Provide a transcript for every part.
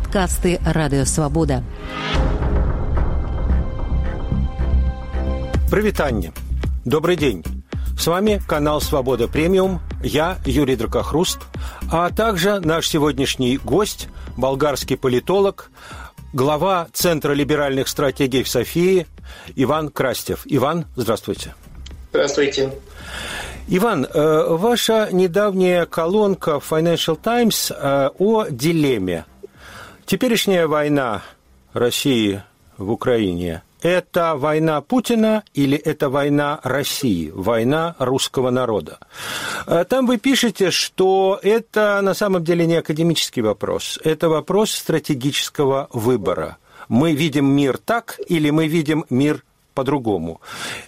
Подкасты «Радио Свобода». Привитание. Добрый день. С вами канал «Свобода Премиум». Я Юрий Дракохруст, а также наш сегодняшний гость, болгарский политолог, глава Центра либеральных стратегий в Софии Иван Крастев. Иван, здравствуйте. Здравствуйте. Иван, ваша недавняя колонка в Financial Times о дилемме. Теперешняя война России в Украине – это война Путина или это война России, война русского народа? Там вы пишете, что это на самом деле не академический вопрос, это вопрос стратегического выбора. Мы видим мир так или мы видим мир по-другому.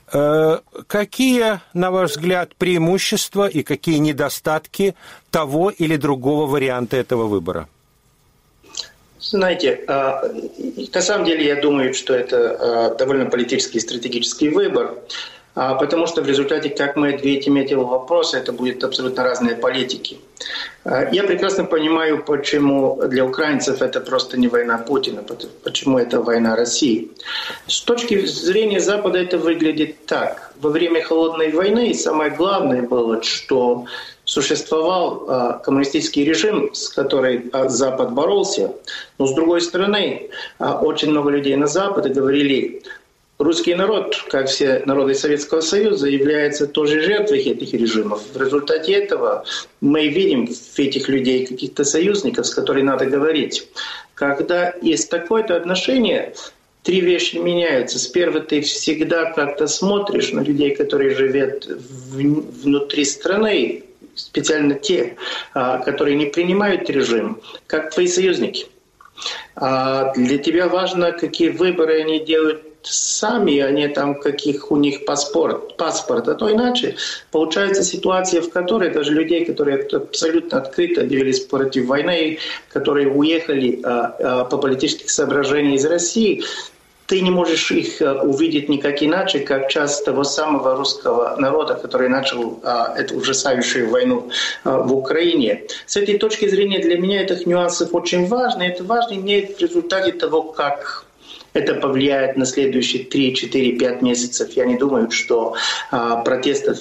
Какие, на ваш взгляд, преимущества и какие недостатки того или другого варианта этого выбора? Знаете, на самом деле я думаю, что это довольно политический и стратегический выбор, потому что в результате, как мы ответим на эти вопросы, это будут абсолютно разные политики. Я прекрасно понимаю, почему для украинцев это просто не война Путина, почему это война России. С точки зрения Запада это выглядит так. Во время Холодной войны самое главное было, что существовал коммунистический режим, с которым Запад боролся, но с другой стороны, очень много людей на Западе говорили: русский народ, как все народы Советского Союза, является тоже жертвой этих режимов. В результате этого мы видим в этих людей каких-то союзников, с которыми надо говорить. Когда есть такое-то отношение, три вещи меняются. Сперва ты всегда как-то смотришь на людей, которые живут внутри страны, специально те, которые не принимают режим, как твои союзники. Для тебя важно, какие выборы они делают сами, а не там, каких у них паспорт. А то иначе получается ситуация, в которой даже людей, которые абсолютно открыто объявились против войны, которые уехали по политическим соображениям из России, ты не можешь их увидеть никак иначе, как часть того самого русского народа, который начал эту ужасающую войну в Украине. С этой точки зрения для меня этих нюансов очень важно. Это важно имеет в результате того, как это повлияет на следующие 3, 4, 5 месяцев. Я не думаю, что протестов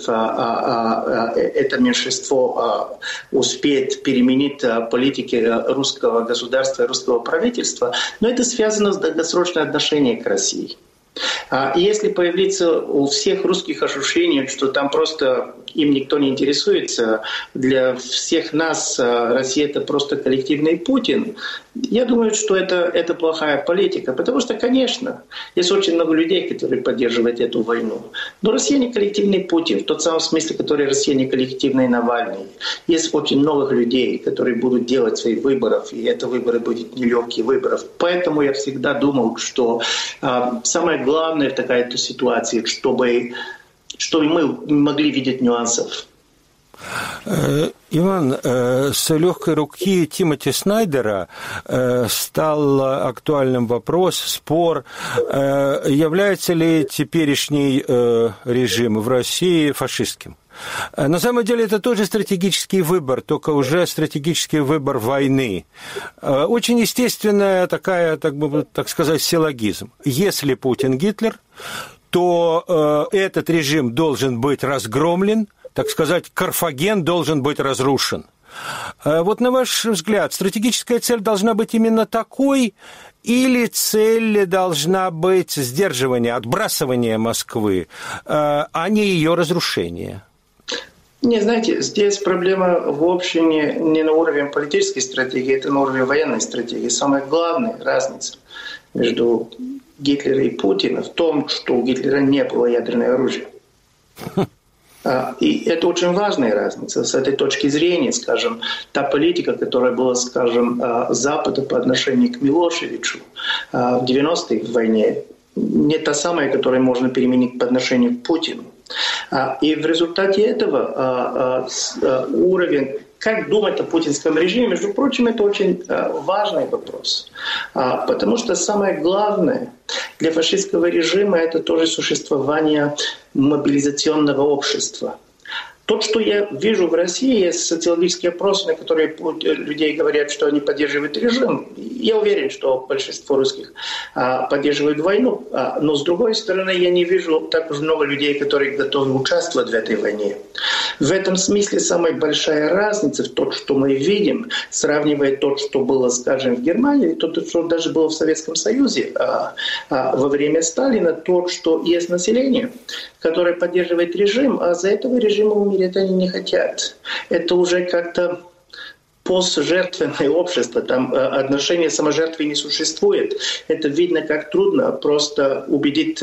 это меньшинство успеет переменить политики русского государства, русского правительства, но это связано с долгосрочным отношением к России. И если появится у всех русских ощущение, что там просто им никто не интересуется, для всех нас Россия — это просто коллективный Путин, я думаю, что это плохая политика. Потому что, конечно, есть очень много людей, которые поддерживают эту войну. Но Россия не коллективный Путин, в тот самом смысле, который Россия не коллективный Навальный. Есть очень много людей, которые будут делать свои выборы, и это выборы будут нелегкие выборы. Поэтому я всегда думал, что самое главное в такой-то ситуации, чтобы мы могли видеть нюансов. Иван, с легкой руки Тимоти Снайдера стал актуальным вопрос, спор, является ли теперешний режим в России фашистским. На самом деле это тоже стратегический выбор, только уже стратегический выбор войны. Очень естественная такая, так сказать, силлогизм. Если Путин Гитлер, то этот режим должен быть разгромлен, так сказать, Карфаген должен быть разрушен. Вот на ваш взгляд, стратегическая цель должна быть именно такой, или цель должна быть сдерживание, отбрасывание Москвы, а не ее разрушение? Не, знаете, здесь проблема вовсе не на уровне политической стратегии, это на уровне военной стратегии. Самая главная разница между Гитлером и Путиным в том, что у Гитлера не было ядерного оружия. И это очень важная разница. С этой точки зрения, скажем, та политика, которая была, скажем, Запада по отношению к Милошевичу в 90-е в войне, не та самая, которую можно переменить по отношению к Путину. И в результате этого уровень, как думать о путинском режиме, между прочим, это очень важный вопрос. Потому что самое главное для фашистского режима – это тоже существование мобилизационного общества. То, что я вижу в России, есть социологические опросы, на которые людей говорят, что они поддерживают режим. Я уверен, что большинство русских поддерживают войну. Но, с другой стороны, я не вижу так уж много людей, которые готовы участвовать в этой войне. В этом смысле самая большая разница в том, что мы видим, сравнивая то, что было, скажем, в Германии, то, что даже было в Советском Союзе во время Сталина, то, что есть население, которое поддерживает режим, а за этого режима умереть они не хотят. Это уже как-то постжертвенное общество, там отношения саможертвы не существует. Это видно, как трудно просто убедить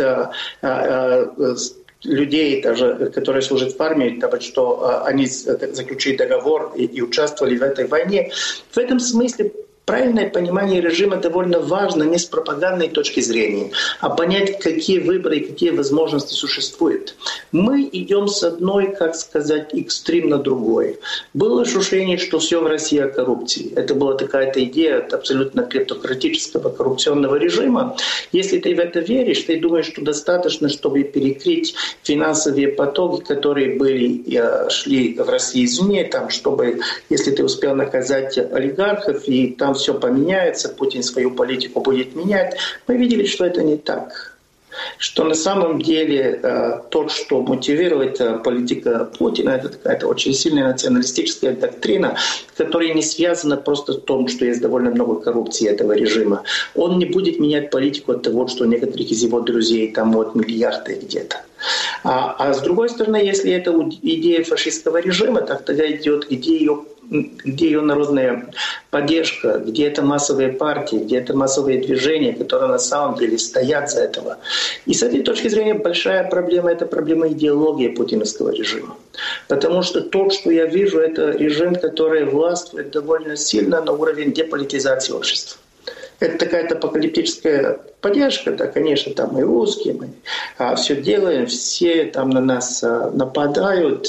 людей, даже, которые служат в армии, что они заключили договор и участвовали в этой войне. В этом смысле правильное понимание режима довольно важно не с пропагандной точки зрения, а понять, какие выборы и какие возможности существуют. Мы идем с одной, как сказать, экстрим на другой. Было ощущение, что все в России о коррупции. Это была такая-то идея абсолютно клептократического коррупционного режима. Если ты в это веришь, ты думаешь, что достаточно, чтобы перекрыть финансовые потоки, которые шли в России извне, там, чтобы, если ты успел наказать олигархов, и там все поменяется, Путин свою политику будет менять. Мы видели, что это не так. Что на самом деле то, что мотивирует политика Путина, это какая-то очень сильная националистическая доктрина, которая не связана просто с том, что есть довольно много коррупции этого режима. Он не будет менять политику от того, что у некоторых из его друзей там вот миллиарды где-то. А с другой стороны, если это идея фашистского режима, так тогда идет где ее народная поддержка, где это массовые партии, где это массовые движения, которые на самом деле стоят за этого. И с этой точки зрения большая проблема – это проблема идеологии путиновского режима. Потому что то, что я вижу, это режим, который властвует довольно сильно на уровень деполитизации общества. Это такая-то апокалиптическая поддержка, да, конечно, там мы русские, мы все делаем, все там на нас нападают,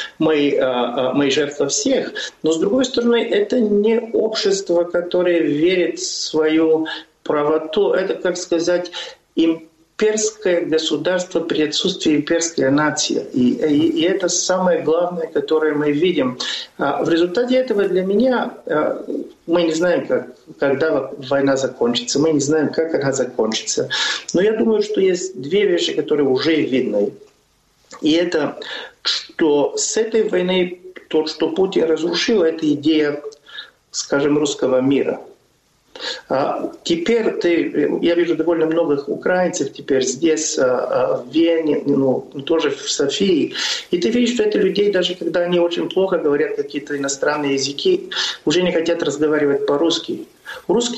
мы жертва всех. Но, с другой стороны, это не общество, которое верит в свою правоту. Это, как сказать, имперское государство при отсутствии имперской нации. И это самое главное, которое мы видим. В результате этого для меня мы не знаем, когда война закончится, мы не знаем, как она закончится. Но я думаю, что есть две вещи, которые уже видны. И это, что с этой войны то, что Путин разрушил, это идея, скажем, русского мира. Теперь я вижу довольно много украинцев теперь здесь, в Вене, тоже в Софии. И ты видишь, что это людей, даже когда они очень плохо говорят какие-то иностранные языки, уже не хотят разговаривать по-русски. Русский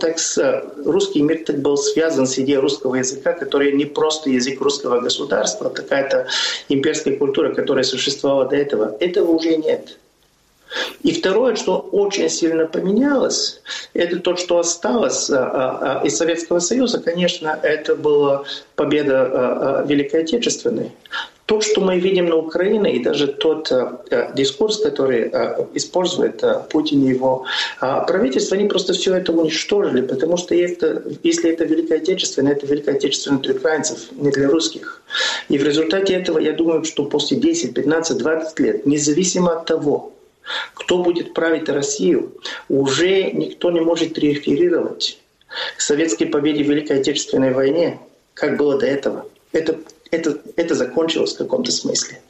мир так был связан с идеей русского языка, который не просто язык русского государства, а такая-то имперская культура, которая существовала до этого. Этого уже нет. И второе, что очень сильно поменялось, это то, что осталось из Советского Союза. Конечно, это была победа Великой Отечественной. То, что мы видим на Украине, и даже тот дискурс, который использует Путин и его правительство, они просто все это уничтожили, потому что если это Великая Отечественная, это Великая Отечественная для украинцев, не для русских. И в результате этого, я думаю, что после 10, 15, 20 лет, независимо от того, кто будет править Россию, уже никто не может реферировать к советской победе в Великой Отечественной войне, как было до этого. Это закончилось в каком-то смысле.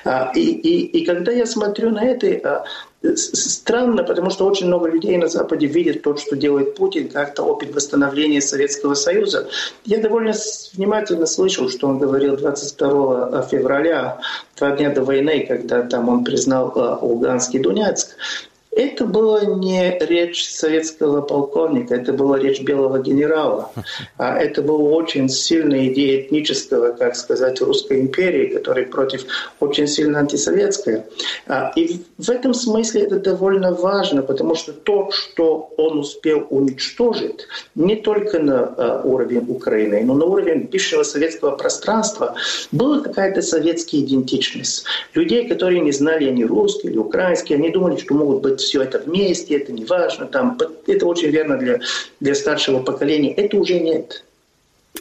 И когда я смотрю на это, странно, потому что очень много людей на Западе видят то, что делает Путин, как-то опыт восстановления Советского Союза. Я довольно внимательно слышал, что он говорил 22 февраля, 2 дня до войны, когда там он признал Луганский Донецк. Это была не речь советского полковника, это была речь белого генерала. Это была очень сильная идея этнического, как сказать, русской империи, которая против очень сильно антисоветская. И в этом смысле это довольно важно, потому что то, что он успел уничтожить, не только на уровень Украины, но на уровень бывшего советского пространства, была какая-то советская идентичность. Людей, которые не знали, они русские или украинские, они думали, что могут быть все это вместе, это не важно, это очень верно для старшего поколения. Это уже нет.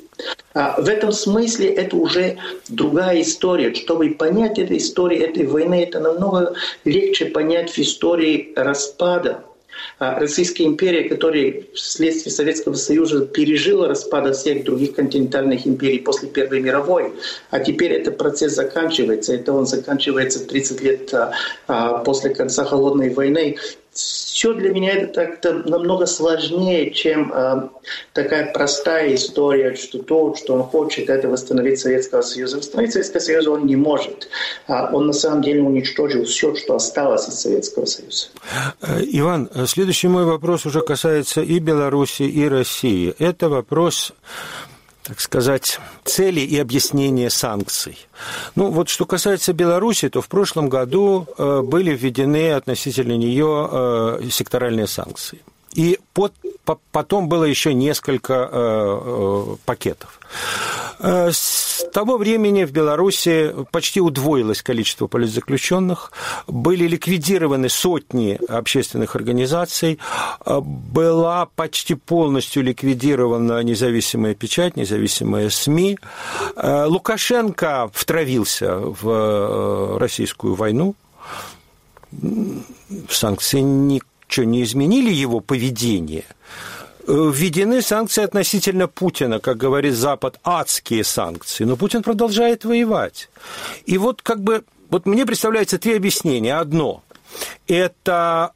В этом смысле это уже другая история. Чтобы понять эту историю этой войны, это намного легче понять в истории распада. Российская империя, которая вследствие Советского Союза пережила распад всех других континентальных империй после Первой мировой, а теперь этот процесс заканчивается. Это он заканчивается 30 лет после конца Холодной войны. Все для меня это так-то намного сложнее, чем такая простая история, что то, что он хочет, это восстановить Советского Союза. Восстановить Советский Союз он не может. Он на самом деле уничтожил все, что осталось из Советского Союза. Иван, следующий мой вопрос уже касается и Беларуси, и России. Это вопрос, так сказать, цели и объяснения санкций. Ну, вот что касается Беларуси, то в прошлом году были введены относительно нее секторальные санкции. И потом было еще несколько пакетов. С того времени в Беларуси почти удвоилось количество политзаключенных, были ликвидированы сотни общественных организаций, была почти полностью ликвидирована независимая печать, независимые СМИ. Лукашенко втравился в российскую войну, санкции ничего не изменили его поведение. Введены санкции относительно Путина, как говорит Запад, адские санкции, но Путин продолжает воевать. И вот как бы, вот мне представляется три объяснения. Одно – это,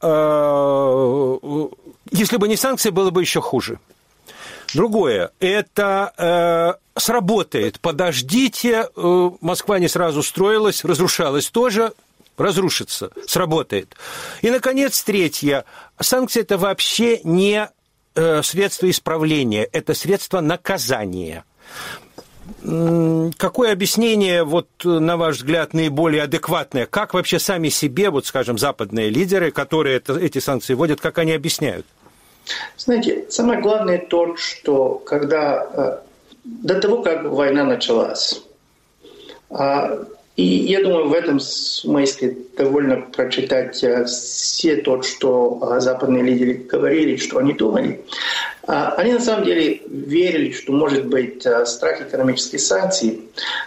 если бы не санкции, было бы еще хуже. Другое – это сработает, подождите, Москва не сразу строилась, разрушалась тоже, разрушится, сработает. И, наконец, третье – санкции – это вообще не средство исправления, это средство наказания. Какое объяснение, вот, на ваш взгляд, наиболее адекватное? Как вообще сами себе, вот, скажем, западные лидеры, которые эти санкции вводят, как они объясняют? Знаете, самое главное то, что когда до того, как война началась, и я думаю, в этом смысле довольно прочитать все то, что западные лидеры говорили, что они думали. Они на самом деле верили, что, может быть, страх экономических санкций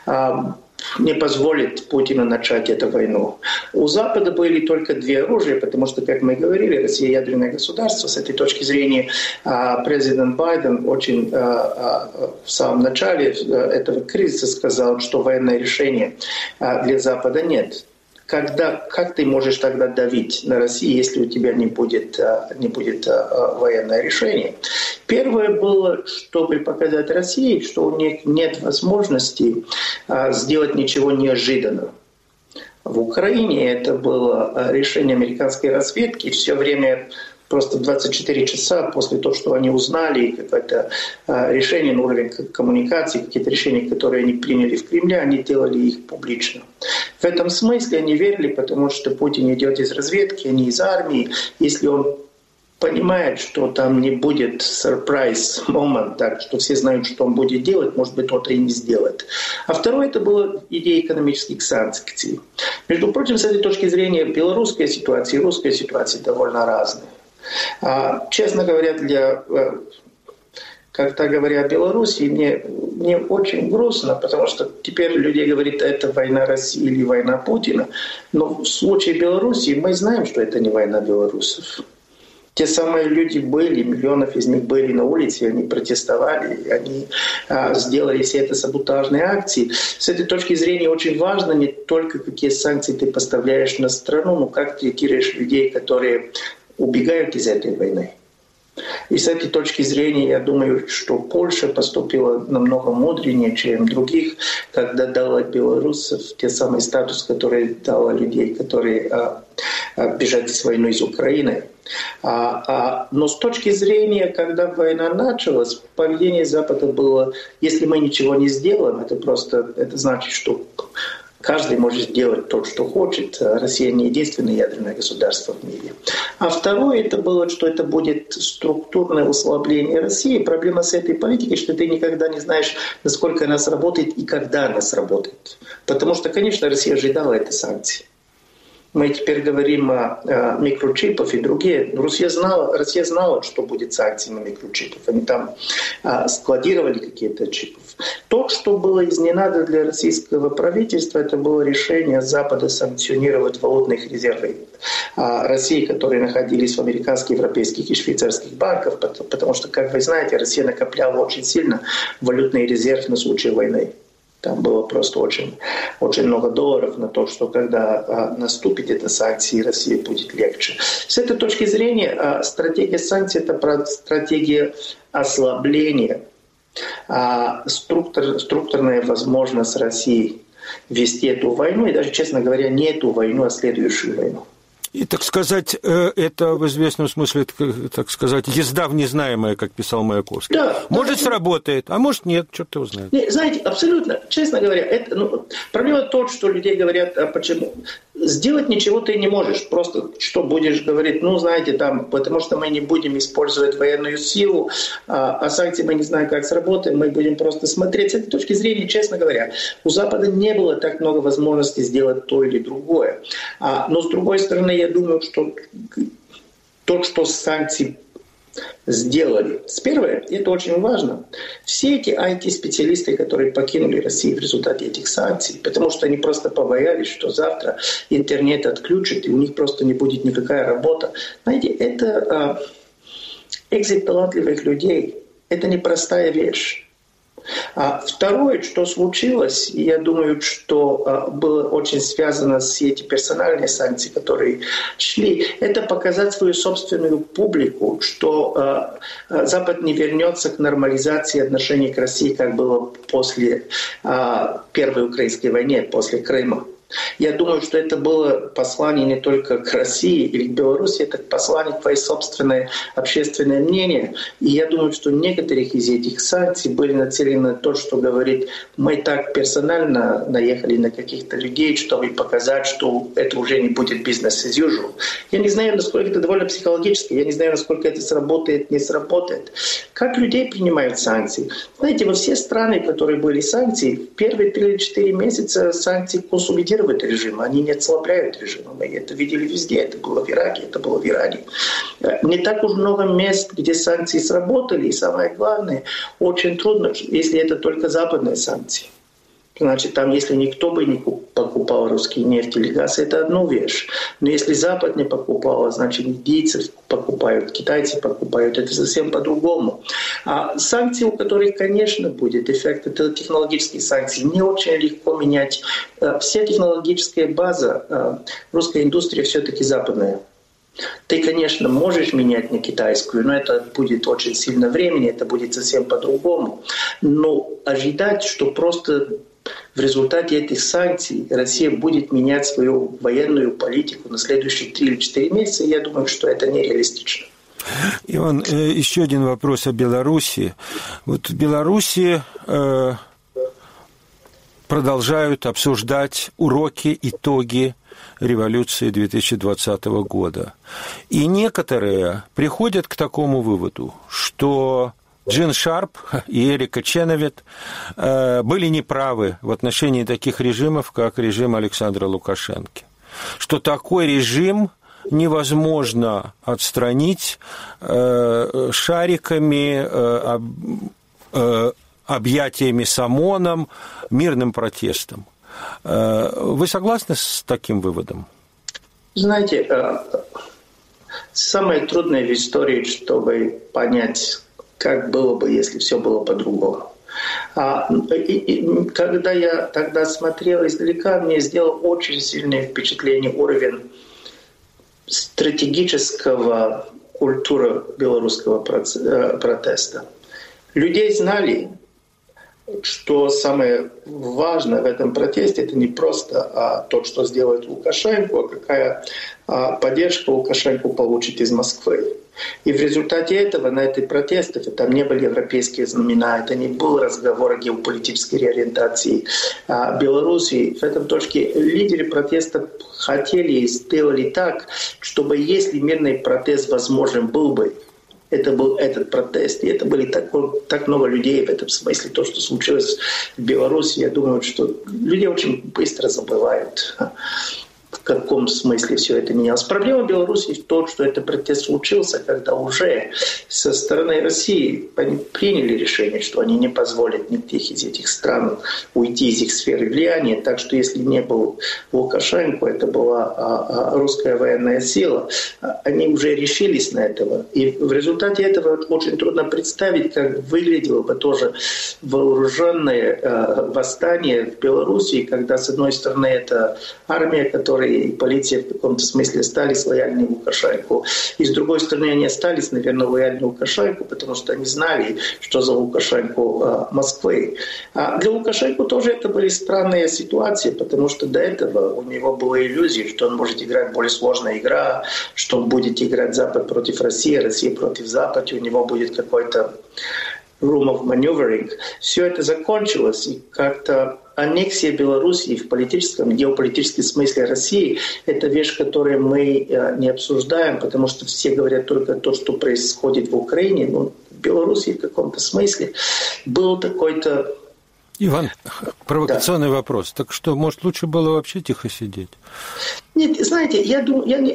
не позволит Путину начать эту войну. У Запада были только две оружия, потому что, как мы говорили, Россия ядерное государство. С этой точки зрения президент Байден очень в самом начале этого кризиса сказал, что военное решение для Запада нет. Как ты можешь тогда давить на Россию, если у тебя не будет военное решение? Первое было, чтобы показать России, что у них нет возможности сделать ничего неожиданного. В Украине это было решение американской разведки. Все время, просто 24 часа после того, что они узнали, какое-то решение на уровень коммуникации, какие-то решения, которые они приняли в Кремле, они делали их публично. В этом смысле они верили, потому что Путин идет из разведки, а не из армии. Если он понимает, что там не будет surprise moment, так что все знают, что он будет делать, может быть, кто-то и не сделает. А второе, это была идея экономических санкций. Между прочим, с этой точки зрения, белорусская ситуация и русская ситуация довольно разные. Честно говоря, когда говоря о Беларуси, мне очень грустно, потому что теперь люди говорят, это война России или война Путина. Но в случае Беларуси мы знаем, что это не война белорусов. Те самые люди были, миллионов из них были на улице, они протестовали, они сделали все это саботажные акции. С этой точки зрения очень важно не только, какие санкции ты поставляешь на страну, но как ты кидаешь людей, которые убегают из этой войны. И с этой точки зрения, я думаю, что Польша поступила намного мудрее, чем других, когда дала белорусов те самый статус, который дала людей, которые бежали с войны из Украины. Но с точки зрения, когда война началась, поведение Запада было, если мы ничего не сделаем, это значит, что каждый может сделать то, что хочет. Россия не единственное ядерное государство в мире. А второе, это было, что это будет структурное ослабление России. Проблема с этой политикой, что ты никогда не знаешь, насколько она сработает и когда она сработает. Потому что, конечно, Россия ожидала этой санкции. Мы теперь говорим о микрочипах и другие. Россия знала, что будет с акциями микрочипов. Они там складировали какие-то чипы. То, что было из ненадо для российского правительства, это было решение Запада санкционировать валютных резервов России, которые находились в американских, европейских и швейцарских банках, потому что, как вы знаете, Россия накопляла очень сильно валютный резерв на случай войны. Там было просто очень, очень много долларов на то, что когда наступит эта санкция, России будет легче. С этой точки зрения стратегия санкций – это стратегия ослабления, структурная возможность России вести эту войну, и даже, честно говоря, не эту войну, а следующую войну. И, так сказать, это в известном смысле, так сказать, езда в незнаемое, как писал Маяковский. Да, может, сработает, а может, нет, черт его знает. Знаете, абсолютно, честно говоря, проблема то, что людей говорят, почему. Сделать ничего ты не можешь, просто что будешь говорить, знаете, там, потому что мы не будем использовать военную силу, а санкции мы не знаем, как сработаем, мы будем просто смотреть. С этой точки зрения, честно говоря, у Запада не было так много возможностей сделать то или другое. Но, с другой стороны, я думаю, что то, что санкции сделали. Первое, это очень важно. Все эти IT-специалисты, которые покинули Россию в результате этих санкций, потому что они просто побоялись, что завтра интернет отключат, и у них просто не будет никакая работа. Знаете, это экзит талантливых людей. Это непростая вещь. Второе, что случилось, и я думаю, что было очень связано с этими персональными санкциями, которые шли, это показать свою собственную публику, что Запад не вернется к нормализации отношений к России, как было после Первой украинской войны, после Крыма. Я думаю, что это было послание не только к России или к Беларуси, это послание к твоей собственное общественное мнение. И я думаю, что некоторые из этих санкций были нацелены на то, что говорит, мы так персонально наехали на каких-то людей, чтобы показать, что это уже не будет business as usual. Я не знаю, насколько это довольно психологически, я не знаю, насколько это сработает, не сработает. Как людей принимают санкции? Знаете, во все страны, в которых были санкции, в первые 3 или 4 месяца санкции консолидировали режим, они не ослабляют режим. Мы это видели везде. Это было в Ираке, это было в Иране. Не так уж много мест, где санкции сработали. И самое главное, очень трудно, если это только западные санкции. Значит, там, если никто бы не покупал русский нефть или газ, это одна вещь. Но если Запад не покупал, значит, индийцы покупают, китайцы покупают, это совсем по-другому. А санкции, у которых, конечно, будет эффект, это технологические санкции. Не очень легко менять. Вся технологическая база русской индустрии все-таки западная. Ты, конечно, можешь менять на китайскую, но это будет очень сильно времени, это будет совсем по-другому. Но ожидать, что просто в результате этих санкций Россия будет менять свою военную политику на следующие 3 или 4 месяца, я думаю, что это нереалистично. Иван, еще один вопрос о Беларуси. Вот в Беларуси продолжают обсуждать уроки, итоги революции 2020 года. И некоторые приходят к такому выводу, что Джин Шарп и Эрика Ченовет были неправы в отношении таких режимов, как режим Александра Лукашенко. Что такой режим невозможно отстранить шариками, объятиями с ОМОНом, мирным протестом. Вы согласны с таким выводом? Знаете, самое трудное в истории, чтобы понять, как было бы, если все было по-другому. Когда я тогда смотрел издалека, мне сделал очень сильное впечатление уровень стратегического культуры белорусского протеста. Людей знали, что самое важное в этом протесте, это не просто то, что сделает Лукашенко, а какая поддержка Лукашенко получит из Москвы. И в результате этого на этой протесте там не были европейские знамена, это не был разговор о геополитической реориентации Беларуси. В этом точке лидеры протеста хотели и сделали так, чтобы если мирный протест возможен был бы, это был этот протест. И это были так много людей в этом смысле. То, что случилось в Беларуси, я думаю, что люди очень быстро забывают. каком смысле все это менялось. Проблема Беларуси в том, что этот протест случился, когда уже со стороны России они приняли решение, что они не позволят никаких из этих стран уйти из их сферы влияния. Так что если не был Лукашенко, это была русская военная сила, они уже решились на этого. И в результате этого очень трудно представить, как выглядело бы тоже вооруженное восстание в Беларуси, когда, с одной стороны, это армия, которая и полиция в каком-то смысле остались лояльны Лукашенко, и, с другой стороны, они остались, наверное, лояльны Лукашенко, потому что они знали, что за Лукашенко Москвы. А для Лукашенко тоже это были странные ситуации, потому что до этого у него была иллюзия, что он может играть более сложная игра, что он будет играть Запад против России, Россия против Запада, у него будет какой-то room of maneuvering. Все это закончилось, и как-то аннексия Белоруссии в политическом, геополитическом смысле России – это вещь, которую мы не обсуждаем, потому что все говорят только то, что происходит в Украине. Но в Белоруссии в каком-то смысле был такой-то... Иван, провокационный вопрос. Так что, может, лучше было вообще тихо сидеть? Нет, знаете, я думаю, я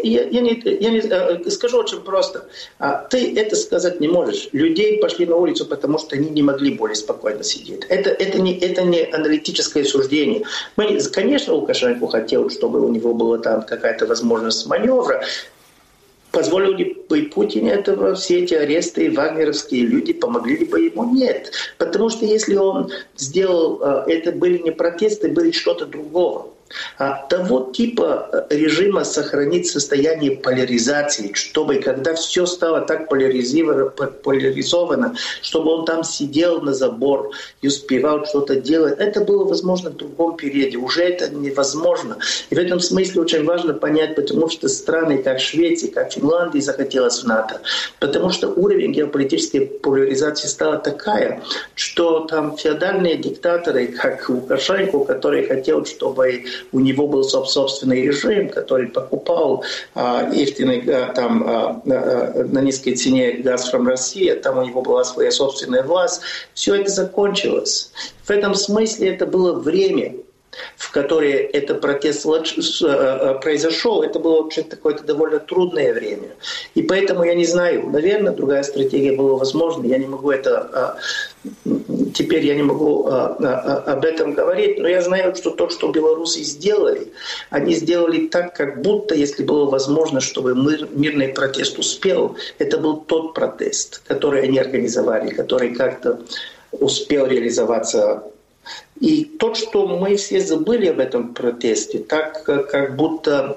не скажу очень просто. Ты это сказать не можешь. Людей пошли на улицу, потому что они не могли более спокойно сидеть. Это не аналитическое суждение. Конечно, Лукашенко хотел, чтобы у него была там какая-то возможность маневра. Позволил ли бы Путин этого, все эти аресты, вагнеровские люди, помогли ли бы ему? Нет. Потому что если он сделал, это были не протесты, были что-то другого. Того типа режима сохранить состояние поляризации, чтобы когда все стало так поляризовано, чтобы он там сидел на забор и успевал что-то делать, это было возможно в другом периоде. Уже это невозможно. И в этом смысле очень важно понять, потому что страны, как Швеция, как Финляндия, захотелось в НАТО. Потому что уровень геополитической поляризации стала такая, что там феодальные диктаторы, как Лукашенко, который хотел, чтобы у него был собственный режим, который покупал нефтяный на низкой цене «Газпром Россия», там у него была своя собственная власть. Все это закончилось. В этом смысле это было время, в которое этот протест произошел. Это было очень такое-то довольно трудное время. И поэтому я не знаю, наверное, другая стратегия была возможна. Я не могу это... Теперь я не могу об этом говорить, но я знаю, что то, что белорусы сделали, они сделали так, как будто, если было возможно, чтобы мирный протест успел, это был тот протест, который они организовали, который как-то успел реализоваться. И то, что мы все забыли об этом протесте, так как будто...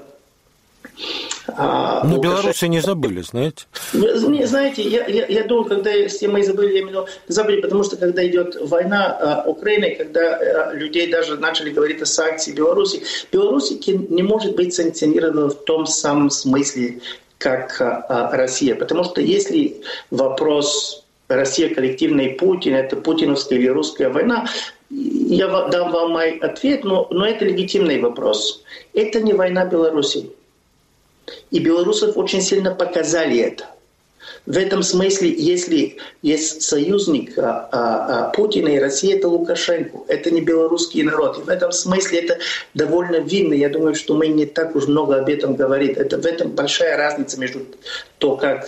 Но белорусы не забыли, знаете? Знаете, я думаю, когда все мы забыли, именно забыли, потому что когда идет война Украины, когда людей даже начали говорить о санкции Беларуси, Беларусь не может быть санкционирована в том самом смысле, как Россия. Потому что если вопрос Россия коллективный Путин, это путиновская или русская война, я дам вам мой ответ, но это легитимный вопрос. Это не война Беларуси. И белорусов очень сильно показали это. В этом смысле, если есть союзник Путина и России, это Лукашенко. Это не белорусский народ. И в этом смысле это довольно видно. Я думаю, что мы не так уж много об этом говорим. В этом большая разница между то, как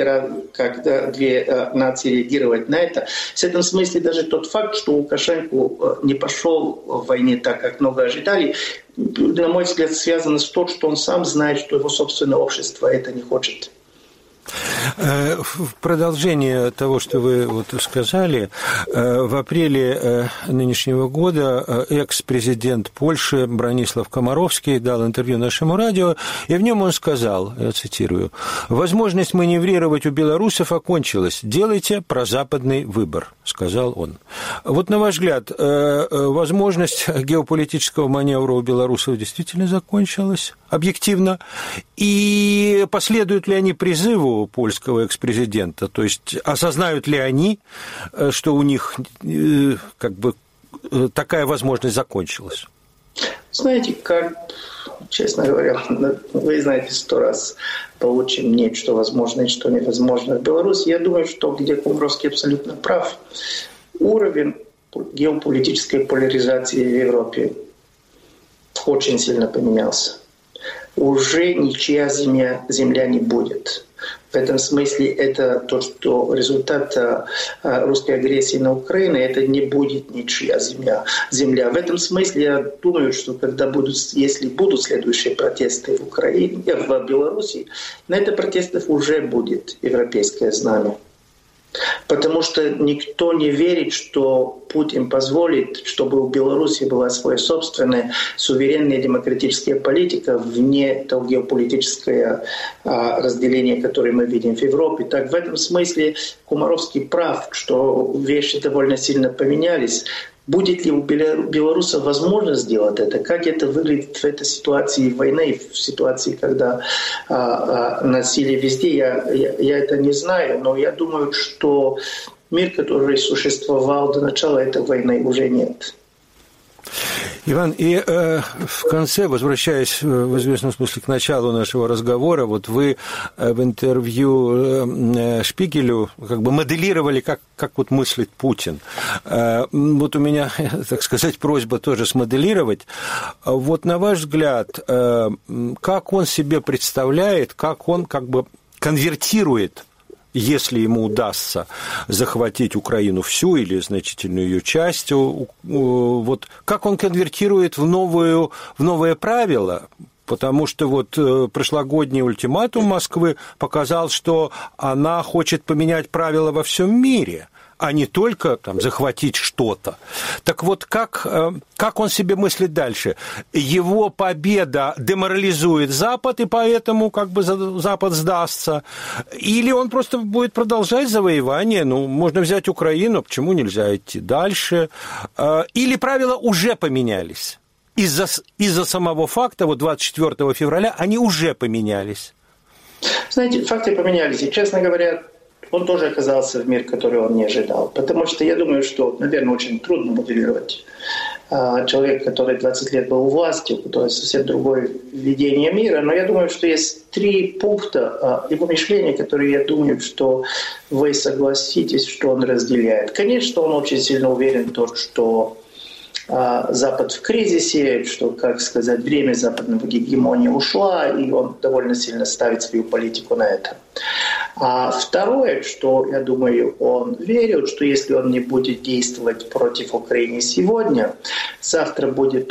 две нации реагировать на это. В этом смысле даже тот факт, что Лукашенко не пошел в войне так, как много ожидали, на мой взгляд, связано с тем, что он сам знает, что его собственное общество это не хочет. В продолжение того, что вы сказали, в апреле нынешнего года экс-президент Польши Бронислав Комаровский дал интервью нашему радио, и в нем он сказал, я цитирую: «Возможность маневрировать у белорусов окончилась. Делайте прозападный выбор», — сказал он. Вот, на ваш взгляд, возможность геополитического маневра у белорусов действительно закончилась объективно? И последуют ли они призыву польского экс-президента? То есть осознают ли они, что у них такая возможность закончилась? Знаете, честно говоря, вы знаете, 100 раз получим мнение, что возможно и что невозможно в Беларуси. Я думаю, что где Комаровский абсолютно прав. Уровень геополитической поляризации в Европе очень сильно поменялся. уже ничья земля не будет. В этом смысле это то, что результат русской агрессии на Украину, это не будет ничья земля. В этом смысле я думаю, что если будут следующие протесты в Украине, в Беларуси, на этих протестах уже будет европейское знамя. Потому что никто не верит, что Путин позволит, чтобы у Беларуси была своя собственная суверенная демократическая политика вне того геополитического разделения, которое мы видим в Европе. Так в этом смысле Комаровский прав, что вещи довольно сильно поменялись. Будет ли у белорусов возможность сделать это? Как это выглядит в этой ситуации войны, в ситуации, когда насилие везде? Я это не знаю, но я думаю, что мир, который существовал до начала этой войны, уже нет. Иван, и в конце, возвращаясь в известном смысле к началу нашего разговора, вот вы в интервью Шпигелю как бы моделировали, как вот мыслит Путин. Вот у меня, так сказать, просьба тоже смоделировать. Вот на ваш взгляд, как он себе представляет, как он как бы конвертирует, если ему удастся захватить Украину всю или значительную ее часть, вот как он конвертирует в новые правила? Потому что вот прошлогодний ультиматум Москвы показал, что она хочет поменять правила во всем мире, а не только там, захватить что-то. Так вот, как он себе мыслит дальше? Его победа деморализует Запад, и поэтому как бы Запад сдастся? Или он просто будет продолжать завоевание? Ну, можно взять Украину, почему нельзя идти дальше? Или правила уже поменялись? Из-за самого факта, вот 24 февраля, они уже поменялись. Знаете, факты поменялись, и, честно говоря, он тоже оказался в мир, который он не ожидал. Потому что я думаю, что, наверное, очень трудно моделировать человека, который 20 лет был у власти, у которого совсем другое видение мира. Но я думаю, что есть 3 пункта его мышления, которые, я думаю, что вы согласитесь, что он разделяет. Конечно, он очень сильно уверен в том, что Запад в кризисе, что, как сказать, время западного гегемонии ушла, и он довольно сильно ставит свою политику на это. А второе, что, я думаю, он верит, что если он не будет действовать против Украины сегодня, завтра будет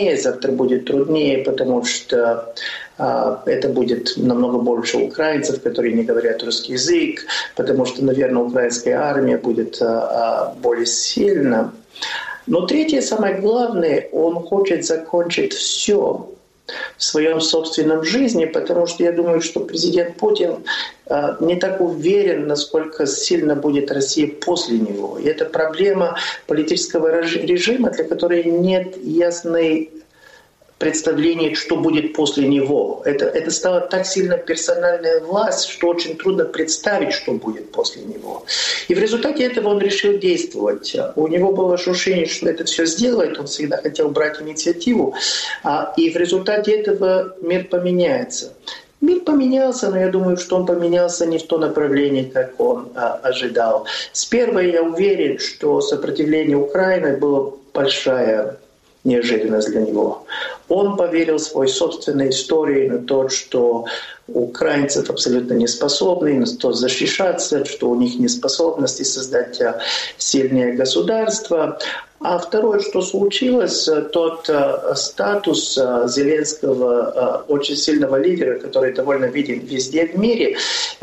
труднее, потому что это будет намного больше украинцев, которые не говорят русский язык, потому что, наверное, украинская армия будет более сильна. Но третье, самое главное, он хочет закончить все в своем собственном жизни, потому что я думаю, что президент Путин не так уверен, насколько сильно будет Россия после него. И это проблема политического режима, для которой нет ясной представление, что будет после него. Это стало так сильно персональная власть, что очень трудно представить, что будет после него. И в результате этого он решил действовать. У него было ощущение, что это все сделает, он всегда хотел брать инициативу, и в результате этого мир поменяется. Мир поменялся, но я думаю, что он поменялся не в то направление, как он ожидал. С первой я уверен, что сопротивление Украины было большая неожиданность для него. Он поверил в свою собственную историю, на то, что украинцев абсолютно не способны на то защищаться, что у них нет способности создать сильное государство. А второе, что случилось, тот статус Зеленского, очень сильного лидера, который довольно виден везде в мире,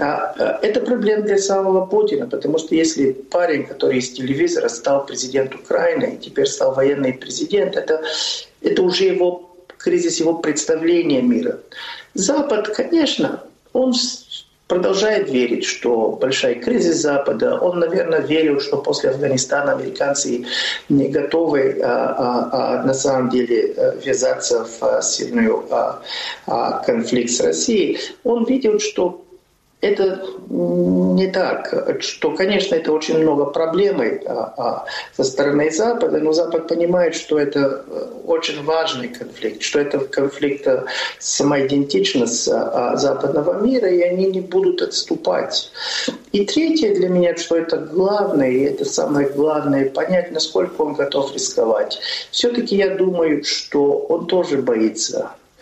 это проблема для самого Путина, потому что если парень, который из телевизора стал президентом Украины и теперь стал военный президент, это уже его кризис его представления мира. Запад, конечно, он продолжает верить, что большой кризис Запада. Он, наверное, верил, что после Афганистана американцы не готовы на самом деле ввязаться в сильный конфликт с Россией. Он видел, что это не так, что, конечно, это очень много проблем со стороны Запада, но Запад понимает, что это очень важный конфликт, что это конфликт самоидентичности западного мира, и они не будут отступать. И третье для меня, что это главное, и это самое главное, понять, насколько он готов рисковать. Все-таки я думаю, что он тоже боится.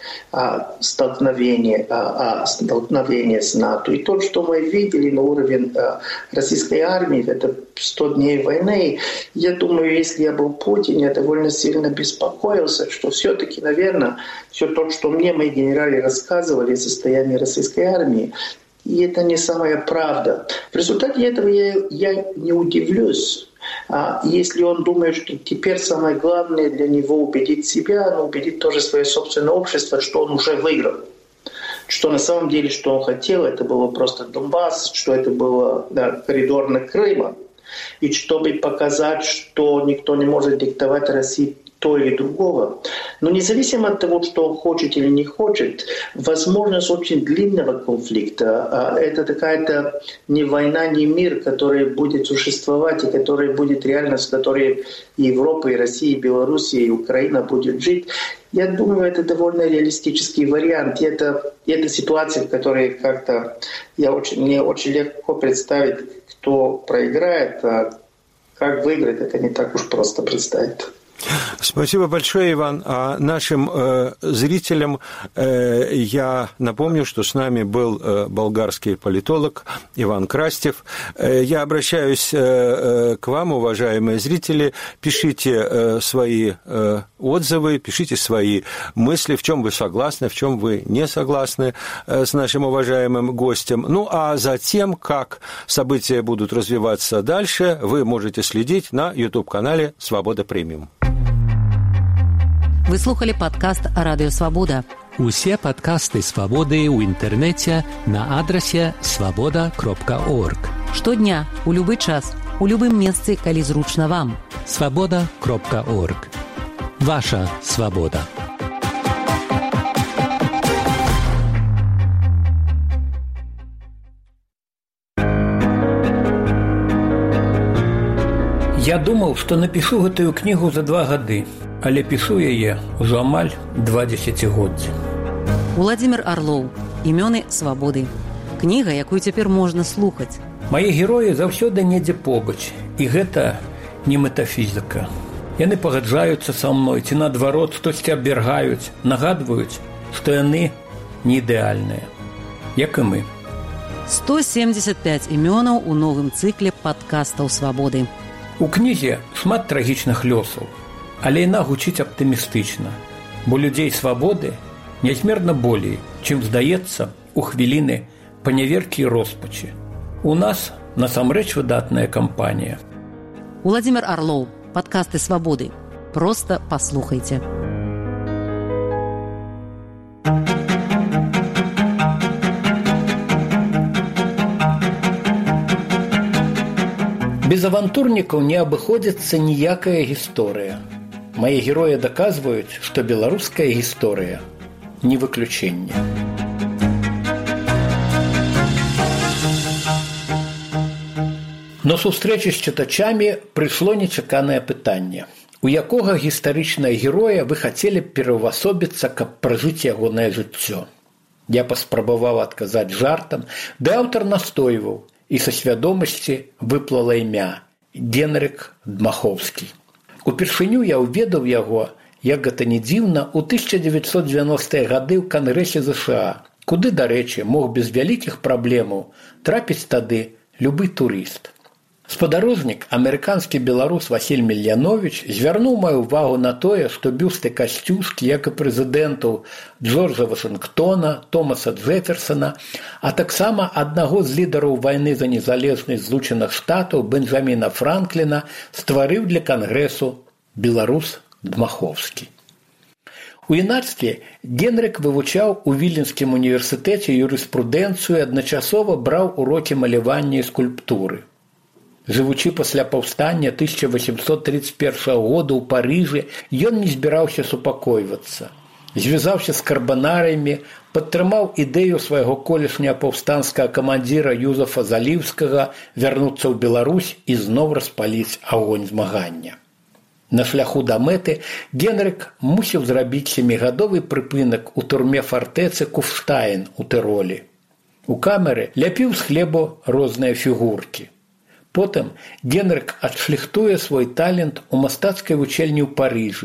столкновение с НАТО. И то, что мы видели на уровне российской армии, это 100 дней войны, я думаю, если я был Путин, я довольно сильно беспокоился, что все-таки, наверное, все то, что мне мои генералы рассказывали о состоянии российской армии, и это не самая правда. В результате этого я не удивлюсь, если он думает, что теперь самое главное для него убедить себя, но убедить тоже свое собственное общество, что он уже выиграл. Что на самом деле, что он хотел, это было просто Донбасс, что это было коридор на Крым. И чтобы показать, что никто не может диктовать России то или другого. Но независимо от того, что он хочет или не хочет, возможность очень длинного конфликта, это какая-то не война, не мир, который будет существовать и который будет реальность, в которой и Европа, и Россия, и Белоруссия, и Украина будет жить. Я думаю, это довольно реалистический вариант. И это ситуация, в которой как-то мне очень легко представить, кто проиграет, а как выиграть, это не так уж просто представить. Спасибо большое, Иван. А нашим зрителям я напомню, что с нами был болгарский политолог Иван Крастев. Я обращаюсь к вам, уважаемые зрители. Пишите свои отзывы, пишите свои мысли, в чем вы согласны, в чем вы не согласны с нашим уважаемым гостем. Ну, а затем, как события будут развиваться дальше, вы можете следить на YouTube-канале «Свобода Премиум». Ви слухали падкаст Радыё Свабода. Усе падкасты Свабоды ў інтэрнэце на адрасе свабода.орг. Штодня, у любы час, у любым месцы, калі зручна вам. Свабода.орг. Ваша свабода. Я думаў, што напішу гэтую кнігу за 2 гады, але пішу яе ўжо амаль 2 дзесяцігоддзі. Уладзімір Арлоў. Імёны свабоды. Кніга, якую цяпер можна слухаць. Мае героі заўсёды недзе побач, і гэта не метафізіка. Яны пагаджаюцца са мной, ці наадварот штосьці абвяргаюць, нагадваюць, што яны не ідэальныя, як і мы. 175 імёнаў у новым цыкле падкастаў свабоды. У кнізе шмат трагічных лёсаў, але яна гучыць аптымістычна, бо людзей свабоды нязмерна болей, чым здаецца у хвіліны паняверкі і роспачы. У нас насамрэч выдатная кампанія. Уладзімір Арлоў. Падкасты свабоды. Проста паслухайце. Без авантурнікаў не абыходзіцца ніякая гісторыя. Мае героі даказваюць, што беларуская гісторыя не выключэнне. На сустрэчы з чытачамі прыйшло нечаканае пытанне. У якога гістарычнага героя вы хацелі б пераўвасобіцца, каб пражыць ягонае жыццё? Я паспрабаваў адказаць жартам, ды аўтар настойваў, і са свядомасці выплыла імя Генрык Дмахоўскі. Упершыню я ўведаў яго, як гэта не дзіўна, у 1990-е гады ў Кангрэсе ЗША, куды, дарэчы, мог без вялікіх праблемаў трапіць тады любы турыст. Спадарожнік, амерыканскі беларус Васіль Мільяновіч звярнуў маю ўвагу на тое, што бюсты Касцюшкі, як і прэзідэнтаў Джорджа Вашынгтона, Томаса Джэферсона, а таксама аднаго з лідараў вайны за незалежнасць Злучаных Штатаў Бенджаміна Франкліна стварыў для Кангрэсу беларус Дмахоўскі. У юнацтве Генрык вывучаў у Віленскім універсітэце юрыспрудэнцыю і адначасова браў урокі малявання і скульптуры. Жывучы пасля паўстання 1831 года ў Парыжы, ён не збіраўся супакойвацца. Звязаўся з карбанарыямі, падтрымаў ідэю свайго колішняга паўстанцкага камандзіра Юзафа Заліўскага вярнуцца ў Беларусь і зноў распаліць агонь змагання. На шляху да мэты Генрык мусіў зрабіць 7-гадовы прыпынак у турме фартэцы Куфштайн у Тыролі. У камеры ляпіў з хлебу розныя фігуркі. Потым Генрык адшліхтуе свой талент у мастацкай вучэльні ў Парыжы,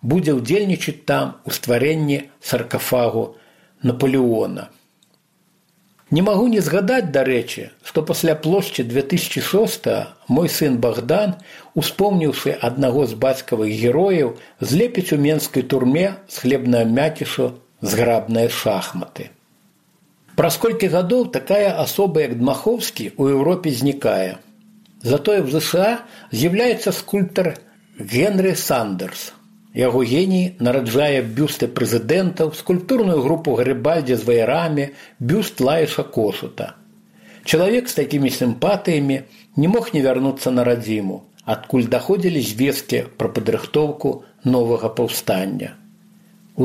будзе ўдзельнічаць там у стварэнні саркафагу Напалеона. Не магу не згадаць, дарэчы, што пасля плошчы 2006 мой сын Богдан, успомніўшы аднаго з бацькавых герояў, злепіць у менскай турме з хлебнага мякішу зграбныя шахматы. Праз колькі гадоў такая асоба, як Дмаховскі, у Еўропе знікае. Затое в ЗША з'яўляецца скульптар Генрі Сандерс. Яго геній нараджае бюсты прэзідэнтаў, скульптурную групу Гарибальді з ваярамі, бюст Лаіша Косута. Чалавек з такімі сімпатыямі не мог не вярнуцца на радзіму, адкуль даходзілі звесткі пра падрыхтоўку новага паўстання. У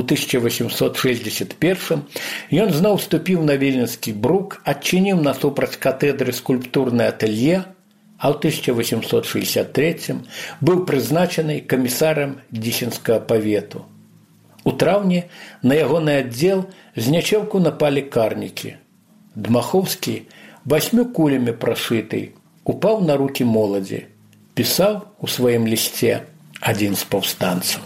1861 ён зноў вступіў на Віленскі брук, адчыніў насупраць катедры скульптурнае атэлье, а ў 1863 быў прызначаны камісарам Дзісенскага павету. У траўні на ягоны аддзел з нячэўку напалі карнікі. Дмаховскі, 8 кулямі прашыты, упаў на рукі моладзі, пісаў у сваім лісце адзін з паўстанцаў.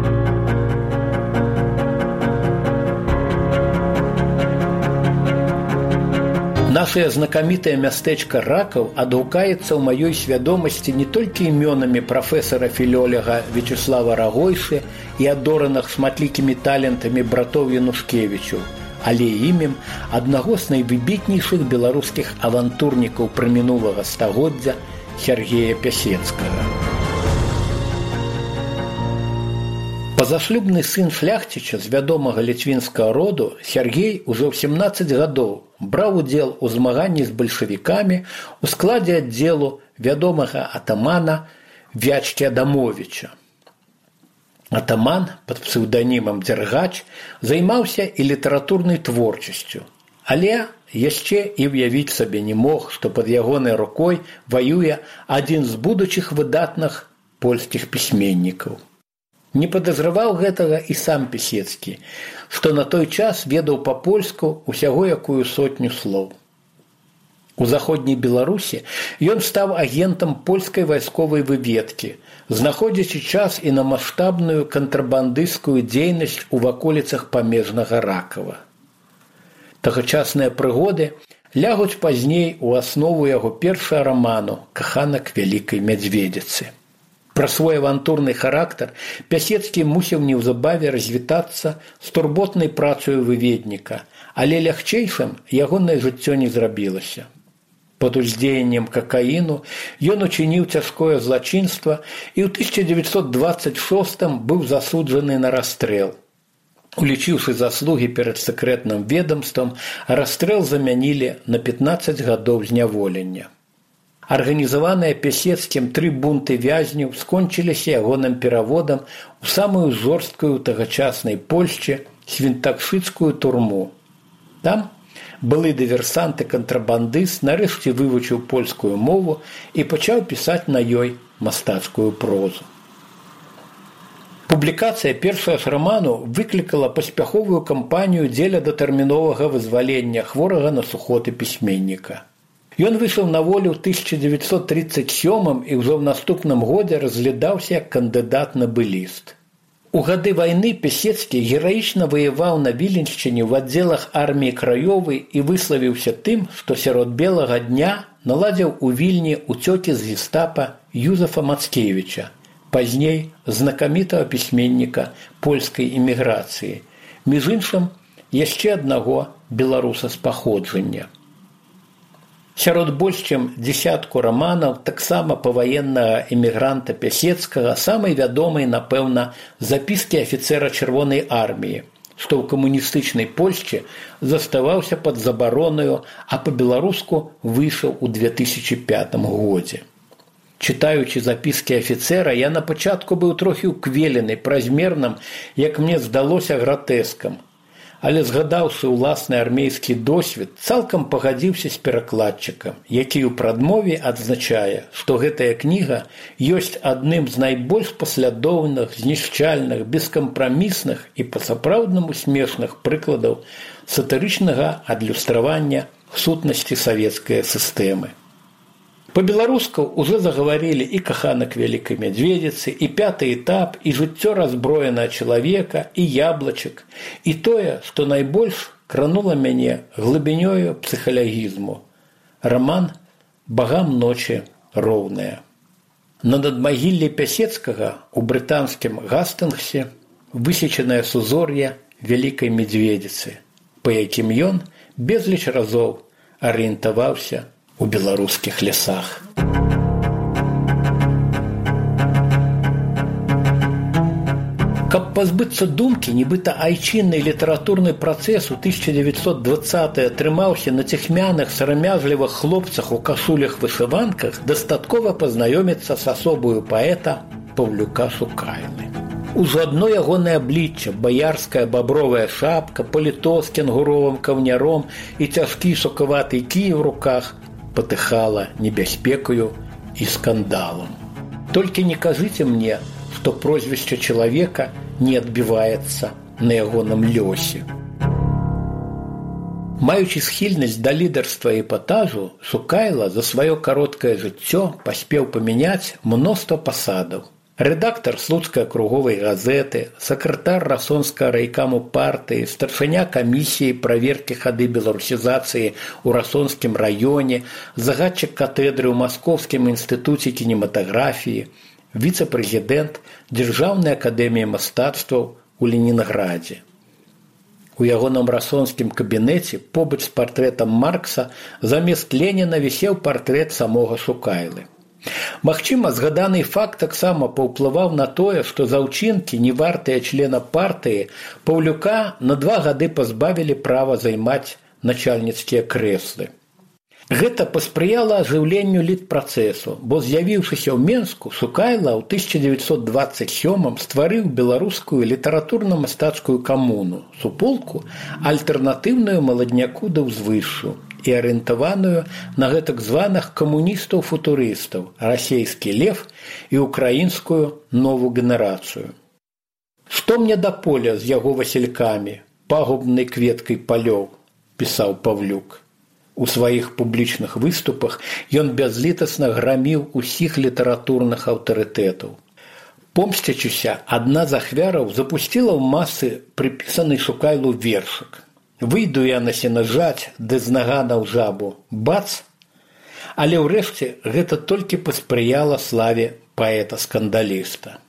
Нашае знакамітае мястэчка Ракаў адгукаецца ў маёй свядомасці не толькі імёнамі прафесара філёлага Вячеслава Рагойшы і адораных шматлікімі талентамі братоў Янушкевічаў, але і імем аднаго з найвыбітнейшых беларускіх авантурнікаў прамінулага стагоддзя Сергея Пясецкага. Пазашлюбны сын шляхціча з вядомага ліцвінскага роду, Сергей ужо ў 17 гадоў браў удзел у змаганні з бальшавікамі у складзе аддзелу вядомага атамана Вячкі Адамовіча. Атаман пад псеўданімам Дзяргач займаўся і літаратурнай творчасцю, але яшчэ і ўявіць сабе не мог, што пад ягонай рукой ваюе адзін з будучых выдатных польскіх пісьменнікаў. Не падазраваў гэтага і сам Пісецкі, што на той час ведаў па-польску усяго якую сотню слоў. У заходняй Беларусі ён стаў агентам польскай вайсковай выведкі, знаходзячы час і на маштабную кантрабандысцкую дзейнасць у ваколіцах памежнага Ракава. Тагачасныя прыгоды лягуць пазней у аснову яго першага раману «Каханак вялікай мядзведзіцы». Пра свой авантурны характар Пясецкі мусіў неўзабаве развітацца з турботнай працаю выведніка, але лягчэйшым ягонае жыццё не зрабілася. Пад уздзеяннем какаіну ён учыніў цяжкое злачынства і ў 1926 быў засуджаны на расстрэл. Улічыўшы заслугі перад сакрэтным ведамствам, расстрэл замянілі на 15 гадоў зняволення. Арганізаваныя Пясецкім 3 бунты вязняў скончыліся ягоным пераводам у самую жорсткую тагачаснай Польшчы свінтакшыцкую турму. Там былы дыверсант і кантрабандыст нарэшце вывучыў польскую мову і пачаў пісаць на ёй мастацкую прозу. Публікацыя першага ж раману выклікала паспяховую кампанію дзеля датэрміновага вызвалення хворага на сухоты пісьменніка. Ён выйшаў на волю ў 1937 і ўжо ў наступным годзе разглядаўся як кандыдат на быліст. У гады вайны Пісецкі гераічна ваяваў на Віленшчыне ў аддзелах арміі Краёвай і выславіўся тым, што сярод белага дня наладзіў у Вільні уцёкі з гестапа Юзефа Мацкевіча, пазней знакамітага пісьменніка польскай эміграцыі, між іншым яшчэ аднаго беларуса з паходжання. Сярод больш чым 10 раманаў таксама паваеннага эмігранта Пясецкага самай вядомай, напэўна, запіскі афіцэра Чырвонай арміі, што ў камуністычнай Польшчы заставаўся пад забаронаю, а па-беларуску выйшаў у 2005 годзе. Чытаючы запіскі афіцэра, я на пачатку быў трохі ўквелены празмерным, як мне здалося, гратэскам. Але згадаўшы ўласны армейскі досвед, цалкам пагадзіўся з перакладчыкам, які ў прадмове адзначае, што гэтая кніга ёсць адным з найбольш паслядоўных, знішчальных, бескампрамісных і па-сапраўднаму смешных прыкладаў сатырычнага адлюстравання сутнасці савецкай сістэмы. Па-беларуску уже заговорили и «Каханак Великой Медведицы», и «Пятый этап», и «Жыццё разброенае чалавека», и «Яблочек», и тое, што найбольш кранула мяне глыбінёю псіхалагізму. Роман «Багам ночи роўныя». На надмагіллі Пясецкага у брытанскім Гастынгсе высечанае сузор'е Вялікай Медведицы, па якім ён безліч разоў арыентаваўся у беларускіх лясах. Каб пазбыцца думкі, нібыта айчынны літаратурны працэс у 1920-е трымаўся на цехмяных, сарамязлівых хлопцах у кашулях-вышыванках, дастаткова пазнаёміцца з асобаю паэта Паўлюка Сукайлы. Ужо адно ягонае аблічча, баярская бабровая шапка, паліто з кенгуровым каўняром і цяжкі сукаваты кій у руках патыхала небяспекаю і скандалам. Толькі не кажыце мне, што прозвішча чалавека не адбіваецца на ягоным лёсе. Маючы схільнасць да лідарства і эпатажу, Сукайла за сваё кароткае жыццё паспеў памяняць мноства пасадаў. Рэдактар слуцкай акруговай газеты, сакратар расонскага райкаму партыі, старшыня камісіі праверкі хады беларусізацыі ў расонскім раёне, загадчык катедры ў Маскоўскім інстытуце кінематаграфіі, віцэ-прэзідэнт Дзяржаўнай акадэміі мастацтваў у Ленінградзе. У ягоным расонскім кабінеце побач з партрэтам Маркса замест Леніна вісеў партрэт самога Сукайлы. Магчыма, згаданы факт таксама паўплываў на тое, што за ўчынкі, не вартыя члена партыі, Паўлюка на 2 гады пазбавілі права займаць начальніцкія крэслы. Гэта паспрыяла ажыўленню літпрацэсу, бо з'явіўшыся ў Менску, Сукайла ў 1927 стварыў беларускую літаратурна-мастацкую камуну, суполку, альтэрнатыўную маладняку да ўзвышшу і арыентаваную на гэтак званых камуністаў-футурыстаў, расейскі лев і украінскую новую генерацыю. «Што мне да поля з яго васількамі, пагубнай кветкай палёў», пісаў Паўлюк. У сваіх публічных выступах ён бязлітасна граміў усіх літаратурных аўтарытэтаў. Помсцячыся, адна з ахвяраў запусціла ў масы прыпісаны Сукайлу вершык. «Выйду я на сенажаць, ды з нагана ў жабу, бац!» Але ўрэшце гэта толькі паспрыяла славе паэта-скандаліста.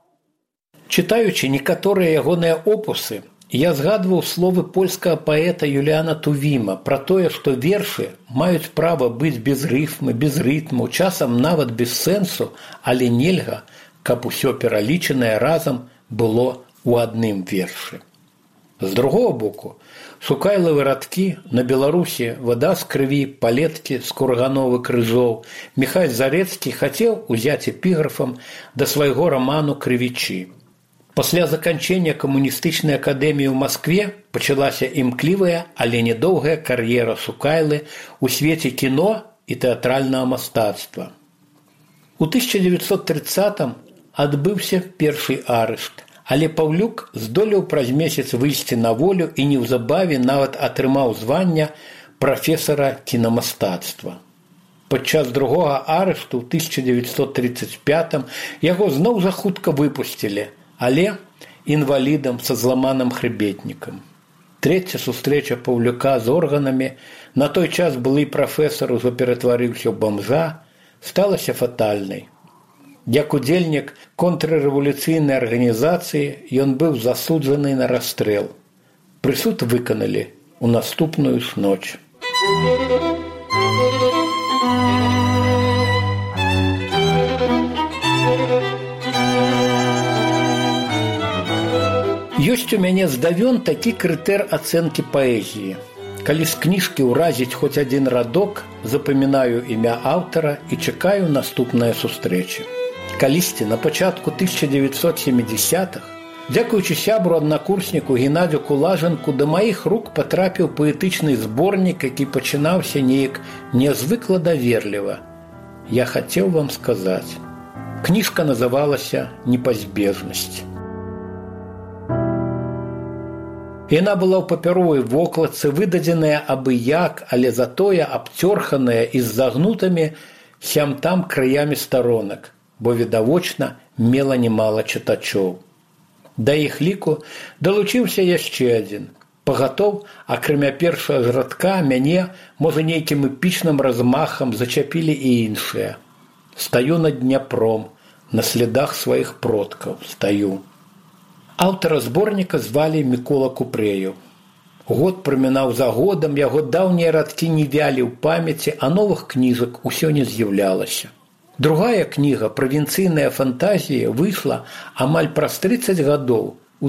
Чытаючы некаторыя ягоныя опусы, я згадваў словы польскага паэта Юліана Тувіма пра тое, што вершы маюць права быць без рыфмы, без рытму, часам нават без сэнсу, але нельга, каб усё пералічанае разам было ў адным вершы. З другого боку, Сукайлавы радкі «На Беларусі вада з крыві, палеткі з кургановых крыжоў» Міхась Зарэцкі хацеў узяць эпіграфам да свайго раману «Крывічы». Пасля заканчэння камуністычнай акадэміі ў Маскве пачалася імклівая, але недоўгая кар'ера Сукайлы ў свеце кіно і тэатральнага мастацтва. У 1930-м адбыўся першы арышт, але Паўлюк здолеў праз месяц выйсці на волю і неўзабаве нават атрымаў звання прафесара кінамастацтва. Падчас другога арышту ў 1935-м яго зноў жа хутка выпусцілі, але інвалідам са зламаным хрыбетнікам. Трэця сустрэча Паўлюка з органамі, на той час былы прафесар ужо ператварыўся ў бамжа, сталася фатальнай. Як удзельнік контррэвалюцыйнай арганізацыі ён быў засуджаны на расстрэл. Прысуд выканалі ў наступную ж ноч. Ёсць у мяне здавён такі крытэр ацэнкі паэзіі. Калі з кніжкі ўразіць хоць адзін радок, запамінаю імя аўтара і чакаю наступнае сустрэчы. Калісьці на пачатку 1970-х, дзякуючы сябру-аднакурсніку Геннадзю Кулажанку, да маіх рук патрапіў паэтычны зборнік, які пачынаўся неяк нязвыкла даверліва. Я хацеў вам сказаць. Кніжка называлася «Непазбежнасць». Яна была ў папяровай вокладцы, выдадзеная абы як, але затое абцёрханая і з загнутымі сям-там краямі старонак, бо відавочна мела немала чытачоў. Да іх ліку далучыўся яшчэ адзін. Пагатоў, акрамя першага з радка, мяне, можа, нейкім эпічным размахам зачапілі і іншыя. Стаю над Дняпром, на слядах сваіх продкаў стаю. Аўтара зборніка звалі Мікола Купрэеў. Год прамінаў за годам, яго даўнія радкі не вялі ў памяці, а новых кніжак усё не з'яўлялася. Другая кніга «Правінцыйная фантазія» выйшла амаль праз 30 гадоў, у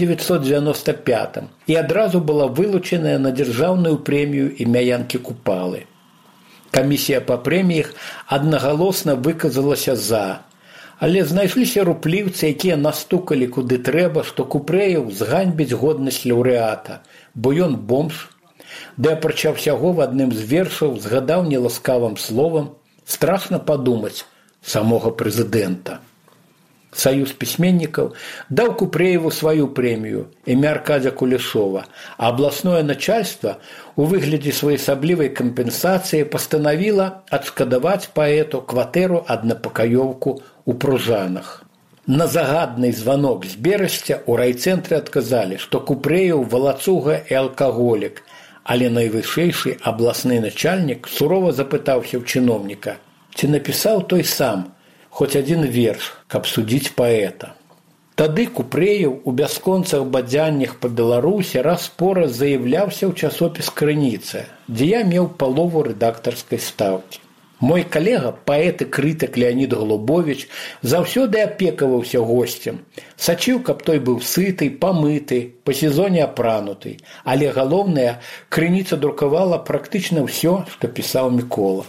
1995 і адразу была вылучаная на дзяржаўную прэмію імя Янкі Купалы. Камісія па прэміях аднагалосна выказалася «за», але знайшліся рупліўцы, якія настукалі куды трэба, што Купрэеў зганьбіць годнасць лаўрэата, бо ён бомж, ды апрача ўсяго в адным з вершаў згадаў неласкавым словам «страшна падумаць» самога прэзідэнта. Саюз пісьменнікаў даў Купрэеву сваю прэмію імя Аркадзя Кулешова, а абласное начальство у выглядзе своеасаблівай кампенсацыі пастанавіла адшкадаваць паэту кватэру аднапакаёўку у Пружанах. На загадны званок з Берасця ў райцэнтры адказалі, што Купрэеў валацуга і алкаголік, але найвышэйшы абласны начальнік сурова запытаўся ў чыноўніка, ці напісаў той сам хоць адзін верш, каб судзіць паэта. Тады Купрэеў у бясконцах бадзяннях па Беларусі раз-пораз заяўляўся ў часопіс «Крыніца», дзе я меў палову рэдактарскай стаўкі. Мой калега, паэт і крытык Леонід Голубович, заўсёды апекаваўся госцем. Сачыў, каб той быў сыты, памыты, па сезоне апрануты. Але галоўнае, «Крыніца» друкавала практычна ўсё, што пісаў Мікола.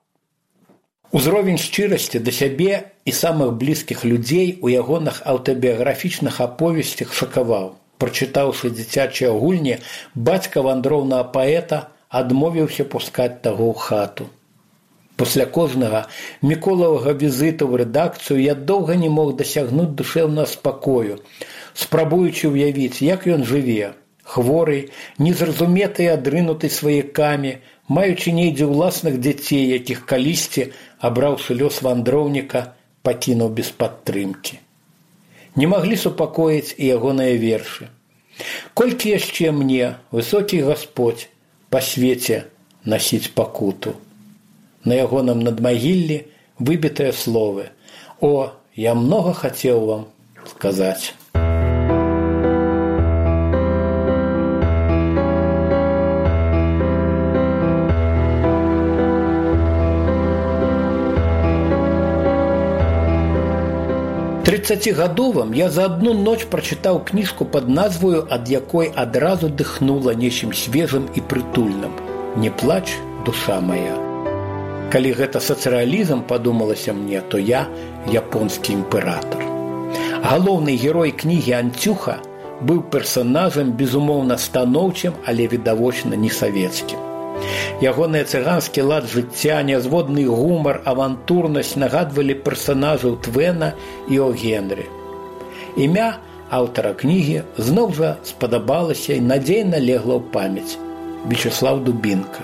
Узровень шчырасці да сябе і самых блізкіх людзей у ягоных аўтабіяграфічных аповесцях шакаваў. Прачытаўшы дзіцячыя гульні, бацька вандроўнага паэта адмовіўся пускаць таго ў хату. Пасля кожнага Міколавага візіту ў рэдакцыю я доўга не мог дасягнуць душэўнага спакою, спрабуючы ўявіць, як ён жыве, хворы, незразуметы і адрынуты сваякамі, маючы недзе ўласных дзяцей, якіх калісьці, абраўшы лёс вандроўніка, пакінуў без падтрымкі. Не маглі супакоіць і ягоныя вершы. Колькі яшчэ мне, высокі Гасподзь, па свеце насіць пакуту. На ягоным надмагіллі выбітыя словы. О, я многа хацеў вам сказаць. 30гадовым я за одну ноч прачытаў кніжку пад назваю, ад якой адразу дыхнула нечым свежым і прытульным. «Не плач, душа моя». Калі гэта сацыялізм, падумалася мне, то я японскі імператор. Галоўны герой кнігі Анцюха быў персанажам безумоўна станоўчым, але відавочна не савецкім. Ягоны цыганскі лад жыцця, нязводны гумар, авантурнасць нагадвалі персанажаў Твена і О. Генрі. Імя аўтара кнігі зноў жа спадабалася і надзейна легла ў памяць. Вячеслав Дубінка.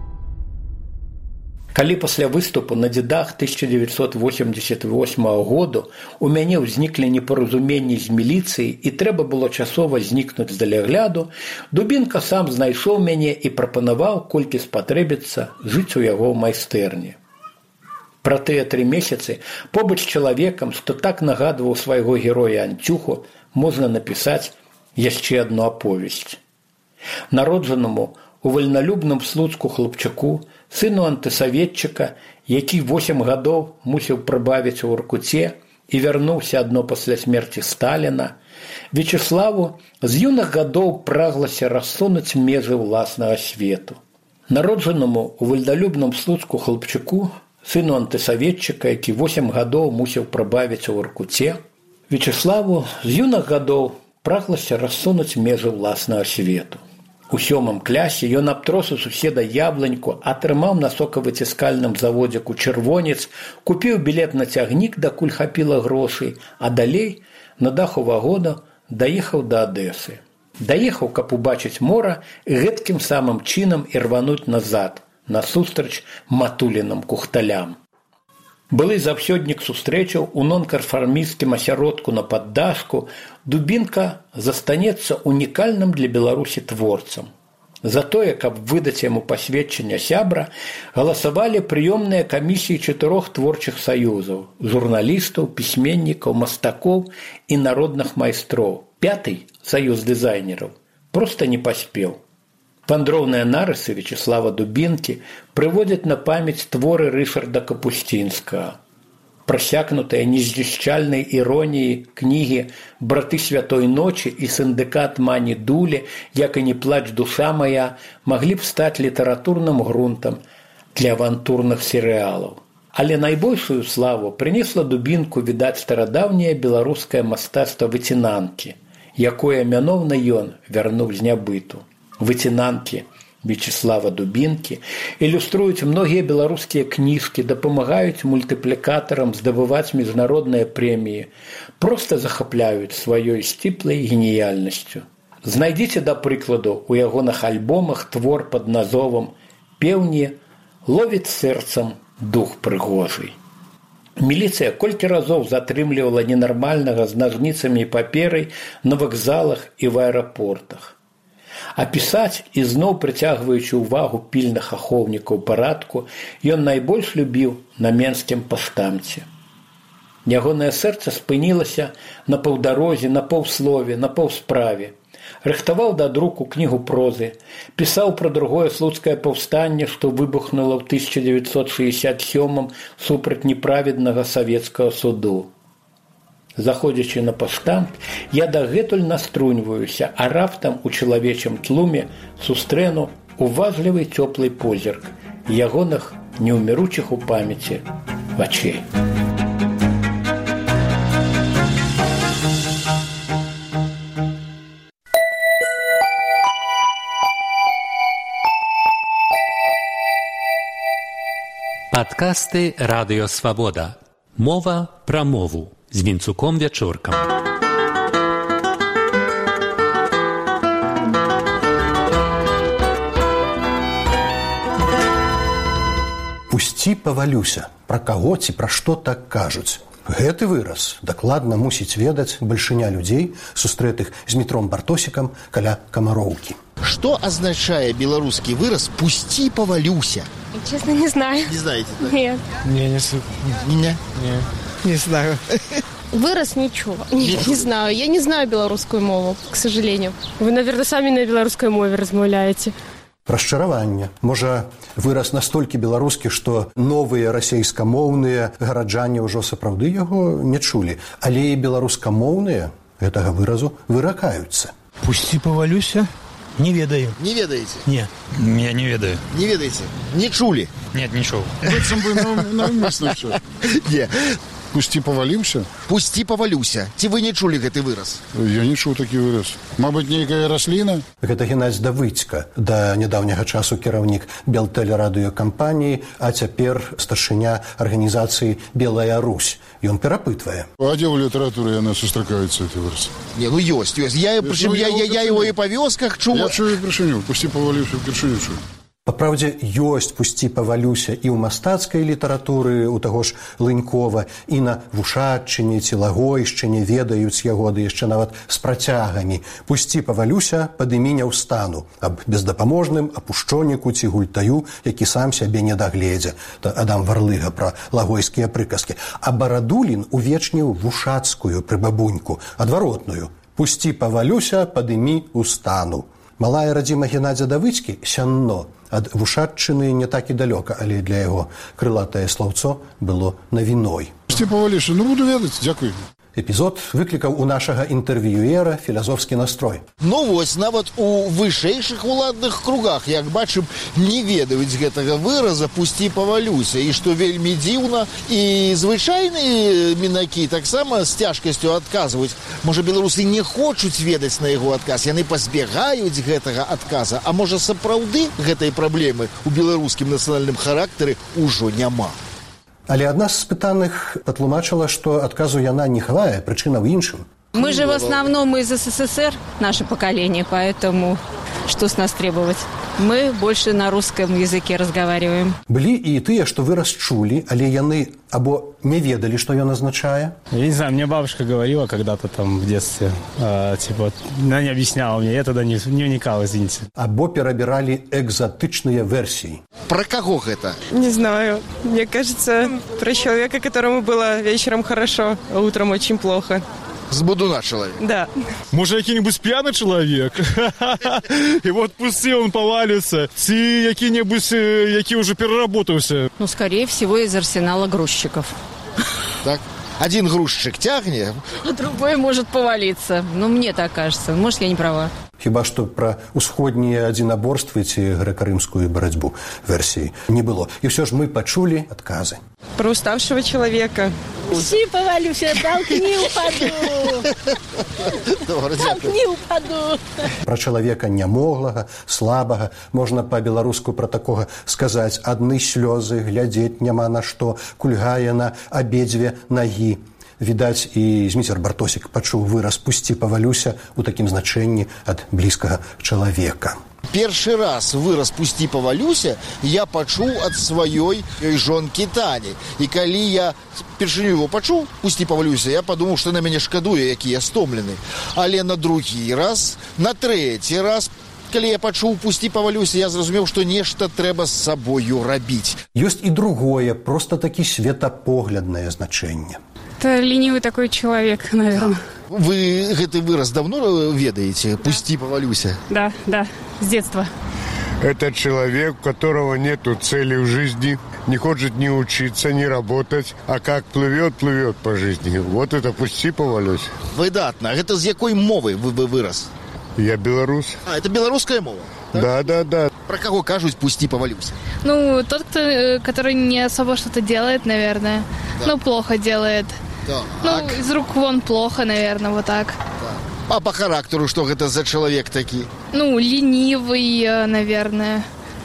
Калі пасля выступу на дзедах 1988 году у мяне ўзніклі непаразуменні з міліцыяй і трэба было часова знікнуць з далягляду, Дубінка сам знайшоў мяне і прапанаваў, колькі спатрэбіцца, жыць у яго ў майстэрні. Пра тыя 3 месяцы побач з чалавекам, што так нагадваў свайго героя Анцюху, можна напісаць яшчэ адну аповесць. Народжанаму у вольналюбным Слуцку хлопчаку, сыну антысаветчыка, які 8 гадоў мусіў прыбавіць у Воркуце і вярнуўся адно пасля смерці Сталіна, Вячеславу з юных гадоў праглася рассунуць межы ўласнага свету. Народжанаму у вольналюбным Слуцку хлопчаку, сыну антысаветчыка, які 8 гадоў мусіў прыбавіць у Воркуце, Вячеславу з юных гадоў праглася рассунуць межы ўласнага свету. У 7 класе ён абтрос у суседа яблыньку, атрымаў на сокавыціскальным заводзіку чырвонец, купіў білет на цягнік, дакуль хапіла грошай, а далей на даху вагону даехаў да Адэсы. Даехаў, каб убачыць мора і гэткім самым чынам ірвануць назад, насустрач матуліным кухталям. Былы заўсёднік сустрэчаў у нонканфармісцкім асяродку на Паддашку, Дубінка застанецца унікальным для Беларусі творцам. За тое, каб выдаць яму пасведчанне сябра, галасавалі прыёмныя камісіі 4 творчых саюзаў – журналістаў, пісьменнікаў, мастакоў і народных майстроў. 5-й саюз дызайнераў проста не паспеў. Вандроўныя нарысы Вячеслава Дубінкі прыводзяць на памяць творы Рышарда Капусцінскага. Прасякнутыя незнішчальнай іроніяй кнігі «Браты святой ночы» і «Сіндыкат Мані Дулі», як і «Не плач, душа моя» маглі б стаць літаратурным грунтам для авантурных серыялаў. Але найбольшую славу прынесла Дубінку, відаць, старадаўняе беларускае мастацтва выцінанкі, якое мяноўна ён вярнуў з нябыту. Выцінанкі Вячеслава Дубінкі ілюструюць многія беларускія кніжкі, дапамагаюць мультыплікатарам здабываць міжнародныя прэміі, проста захапляюць сваёй сціплай геніяльнасцю. Знайдзіце, да прыкладу, у ягоных альбомах твор пад назовам «Пеўні ловіць сэрцам дух прыгожый». Міліцыя колькі разоў затрымлівала ненармальнага з нажніцамі і паперай на вакзалах і в аэрапортах. А пісаць, ізноў прыцягваючы ўвагу пільных ахоўнікаў парадку, ён найбольш любіў на менскім паштамце. Ягонае сэрца спынілася на паўдарозе, на паўслове, на паўсправе. Рыхтаваў да друку кнігу прозы, пісаў пра другое слуцкае паўстанне, што выбухнула ў 1967 супраць неправеднага савецкага суду. Заходзячы на паштамт, я дагэтуль наструньваюся, а раптам у чалавечым тлуме сустрэну уважлівы цёплы позірк ягоных неўміручых у памяці вачэй. Падкасты «Радыё Свабода». Мова пра мову з Вінцуком Вячоркам. «Пусці павалюся». Пра каго ці пра што так кажуць? Гэты выраз дакладна мусіць ведаць бальшыня людзей, сустрэтых з Мітром Бартосікам каля Камароўкі. Что означает белорусский выраз «пусти повалюся»? Честно, не знаю. Не знаете? Да? Нет. Не знаю. Выраз ничего. Не знаю. Я не знаю белорусскую мову, к сожалению. Вы, наверное, сами на белорусской мове размаўляете. Расчараванне. Можа, выраз настолькі беларускі, што новыя расейскамоўныя гараджане ўжо сапраўды яго не чулі, але і беларускамоўныя гэтага выразу выракаюцца. «Пусти повалюся»? Не ведаю. Не ведаете? Нет. Я не ведаю. Не ведаете? Не чули? Нет, не чуў. Быццам бы наўмысна ўсё. Не. Пусти повалімся? Пусти повалюся. Ці вы не чулі гэты выраз? Я не чуў такі выраз. Мабыць, нейкая расліна? Гэта Геннадзь Давыдзька, да нядаўняга часу кіраўнік Белтэлерадыёкампаніі, а цяпер старшыня арганізацыі «Белая Русь». Ён перапытвае. А дзе ў літаратуры яна сустракаецца, гэты выраз? Не, ну ёсць. Я его і па вёсках чуў. Я чую першыню. Пусти повалюся, першыню чую. Папраўдзе, ёсць «Пусці павалюся» і ў мастацкай літаратуры, у таго ж Лынькова, і на Вушатчыне ці Лагойшчыне ведаюць яго, ды яшчэ нават з працягамі. «Пусці павалюся, падымі не ўстану» аб бездапаможным апушчоніку ці гультаю, які сам сябе не дагледзе. Адам Варлыга пра лагойскія прыказкі. А Барадулін увечніў вушацкую прыбабуньку, адваротную. «Пусці павалюся, падымі ўстану». Малая радзіма Геннадзя Давыдзькі сянно. Ад Вушатчыны не так і далёка, але для яго крылатае слаўцо было навіной. «Пусти повалюся». Ну, буду ведаць. Дзякуй. Эпізод выклікаў у нашага інтэрв'юера філазофскі настрой. Ну вось, нават у вышэйшых уладных кругах, як бачым, не ведаюць гэтага выраза «пусти повалюся». І што вельмі дзіўна, і звычайныя мінакі таксама з цяжкасцю адказваюць. Можа, беларусы не хочуць ведаць на яго адказ, яны пазбягаюць гэтага адказа. А можа, сапраўды гэтай праблемы у беларускім нацыянальным характары ўжо няма. Але адна з пытаных патлумачыла, што адказу яна не хавае, прычына ў іншым. Мы же в основном из СССР, наше поколение, поэтому что с нас требовать. Мы больше на русском языке разговариваем. Былі і тыя, што выраз чулі, але яны або не ведалі, што ён азначае. Я не знаю, мне бабушка говорила когда-то там в детстве, типа, она не объясняла мне, я тогда не вникал, извините. Або перабіралі экзотычныя версіі. Про кого это? Не знаю. Мне кажется, про человека, которому было вечером хорошо, а утром очень плохо. С будуна человек? Да. Может, какой-нибудь пьяный человек? И вот пусти он повалится. Ці какие-нибудь, які уже переработался. Ну, скорее всего, из арсенала грузчиков. Так. Один грузчик тягнет, а другой может повалиться. Ну, мне так кажется. Может, я не права. Хіба што пра ўсходнія адзінаборствы ці грэка-рымскую барацьбу версіі не было. І ўсё ж мы пачулі адказы. Про уставшего человека. Пусти повалюся, толкни упаду. Толкни упаду. Пра чалавека нямоглага, слабага, можна па-беларуску пра такога сказаць: адны слёзы, глядзець няма на што, кульгае на абедзве нагі. Відаць, і Зміцер Бартосік пачуў выраз «пусці павалюся» у такім значэнні ад блізкага чалавека. Першы раз выраз «пусці павалюся» я пачуў ад сваёй жонкі Тані. І калі я першыню его пачуў «пусці павалюся», я падумаў, што на мяне шкадуе, які я стомлены. Але на другі раз, на трэці раз, калі я пачуў «пусці павалюся», я зразумеў, што нешта трэба з сабою рабіць. Ёсць і другое, проста такі светапогляднае значэнне. Это ленивый такой человек, наверное. Вы гэты выраз давно ведаете? «Пусти, повалюся»? Да, с детства. Это человек, у которого нету цели в жизни, не хочет ни учиться, ни работать, а как плывет по жизни. Вот это «пусти, повалюся». Выдатно. Гэта з якой мовы вы выраз? Я белорус. А, это белорусская мова? Да. Про кого кажуть «пусти, повалюся»? Ну, тот, который не особо что-то делает, наверное. Да. Ну, плохо делает. Так. Ну, из рук вон плохо, наверное, вот так. Да. А по характеру что это за человек такой? Ну, ленивый, наверное.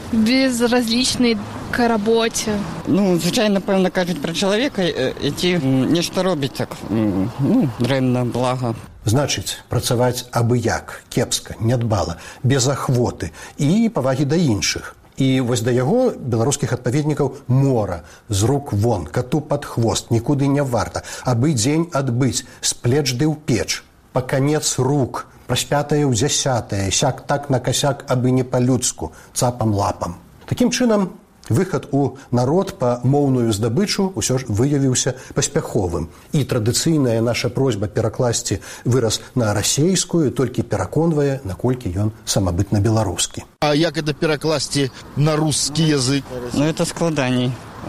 Безразличный к работе. Ну, звичайно, напевно, кажуть про чоловіка, які нешта робить так, ну, дрэнна, блага. Значыць, працаваць абы-як, кепска, нядбала, без ахвоты і павагі да іншых. І вось да яго беларускіх адпаведнікаў мора, з рук вон, кату пад хвост, нікуды не варта, абы дзень адбыць, з плеч ды ў печ, па канец рук, праспятае ў дзясятае, сяк так на касяк, абы не па-людску, цапам-лапам. Такім чынам, выхад у народ па моўную здабычу ўсё ж выявіўся паспяховым. І традыцыйная наша просьба перакласці выраз на расейскую толькі пераконвае, наколькі ён самабытна беларускі. А як это перакласці на русский язык? Ну, это складаней.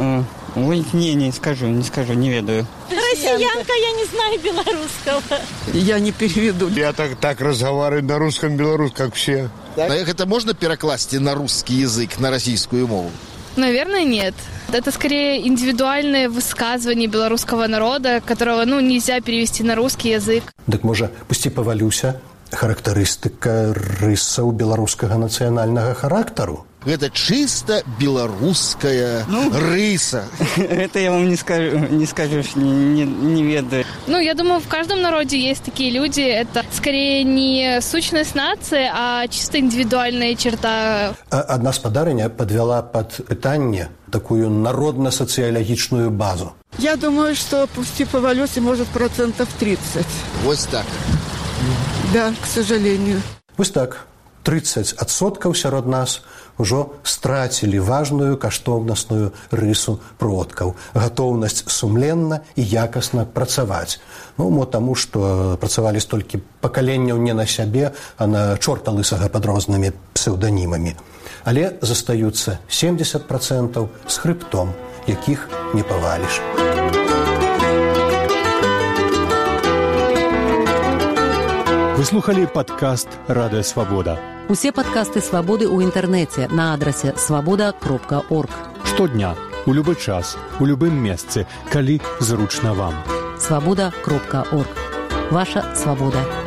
Ой, не скажу, не ведаю. Россиянка, я не знаю белорусского. Я не переведу. Я так разговариваю на русском, белорусском, как все. Так? А это можно перекласти на русский язык, на российскую мову? Наверное, нет. Это скорее индивидуальное высказывание белорусского народа, которого, нельзя перевести на русский язык. Так, можа, «пусти павалюся» характарыстыка рысаў беларускага нацыянальнага характару? Это чисто белорусская рыса. Это я вам не скажу, не ведаю. Я думаю, в каждом народе есть такие люди. Это скорее не сущность нации, а чисто индивидуальная черта. Адна спадарыня подвяла под пытанне такую народно-социологичную базу. Я думаю, что «пусти повалюся» может 30%. Вот так. Да, к сожалению. Вот так. 30% сярод нас ужо страцілі важную каштоўнасную рысу продкаў, гатоўнасць сумленна і якасна працаваць. Таму, што працавалі столькі пакаленняў не на сябе, а на чорта лысага пад рознымі псеўданімамі. Але застаюцца 70% з хрыбтом, якіх не паваліш. Вы слухали падкаст «Радыё Свабода». Усе падкасты «Свабоды» ў інтэрнэце на адрасе свабода.орг. Штодня, у любы час, у любым месцы, калі зручна вам. Свабода.орг. Ваша свабода.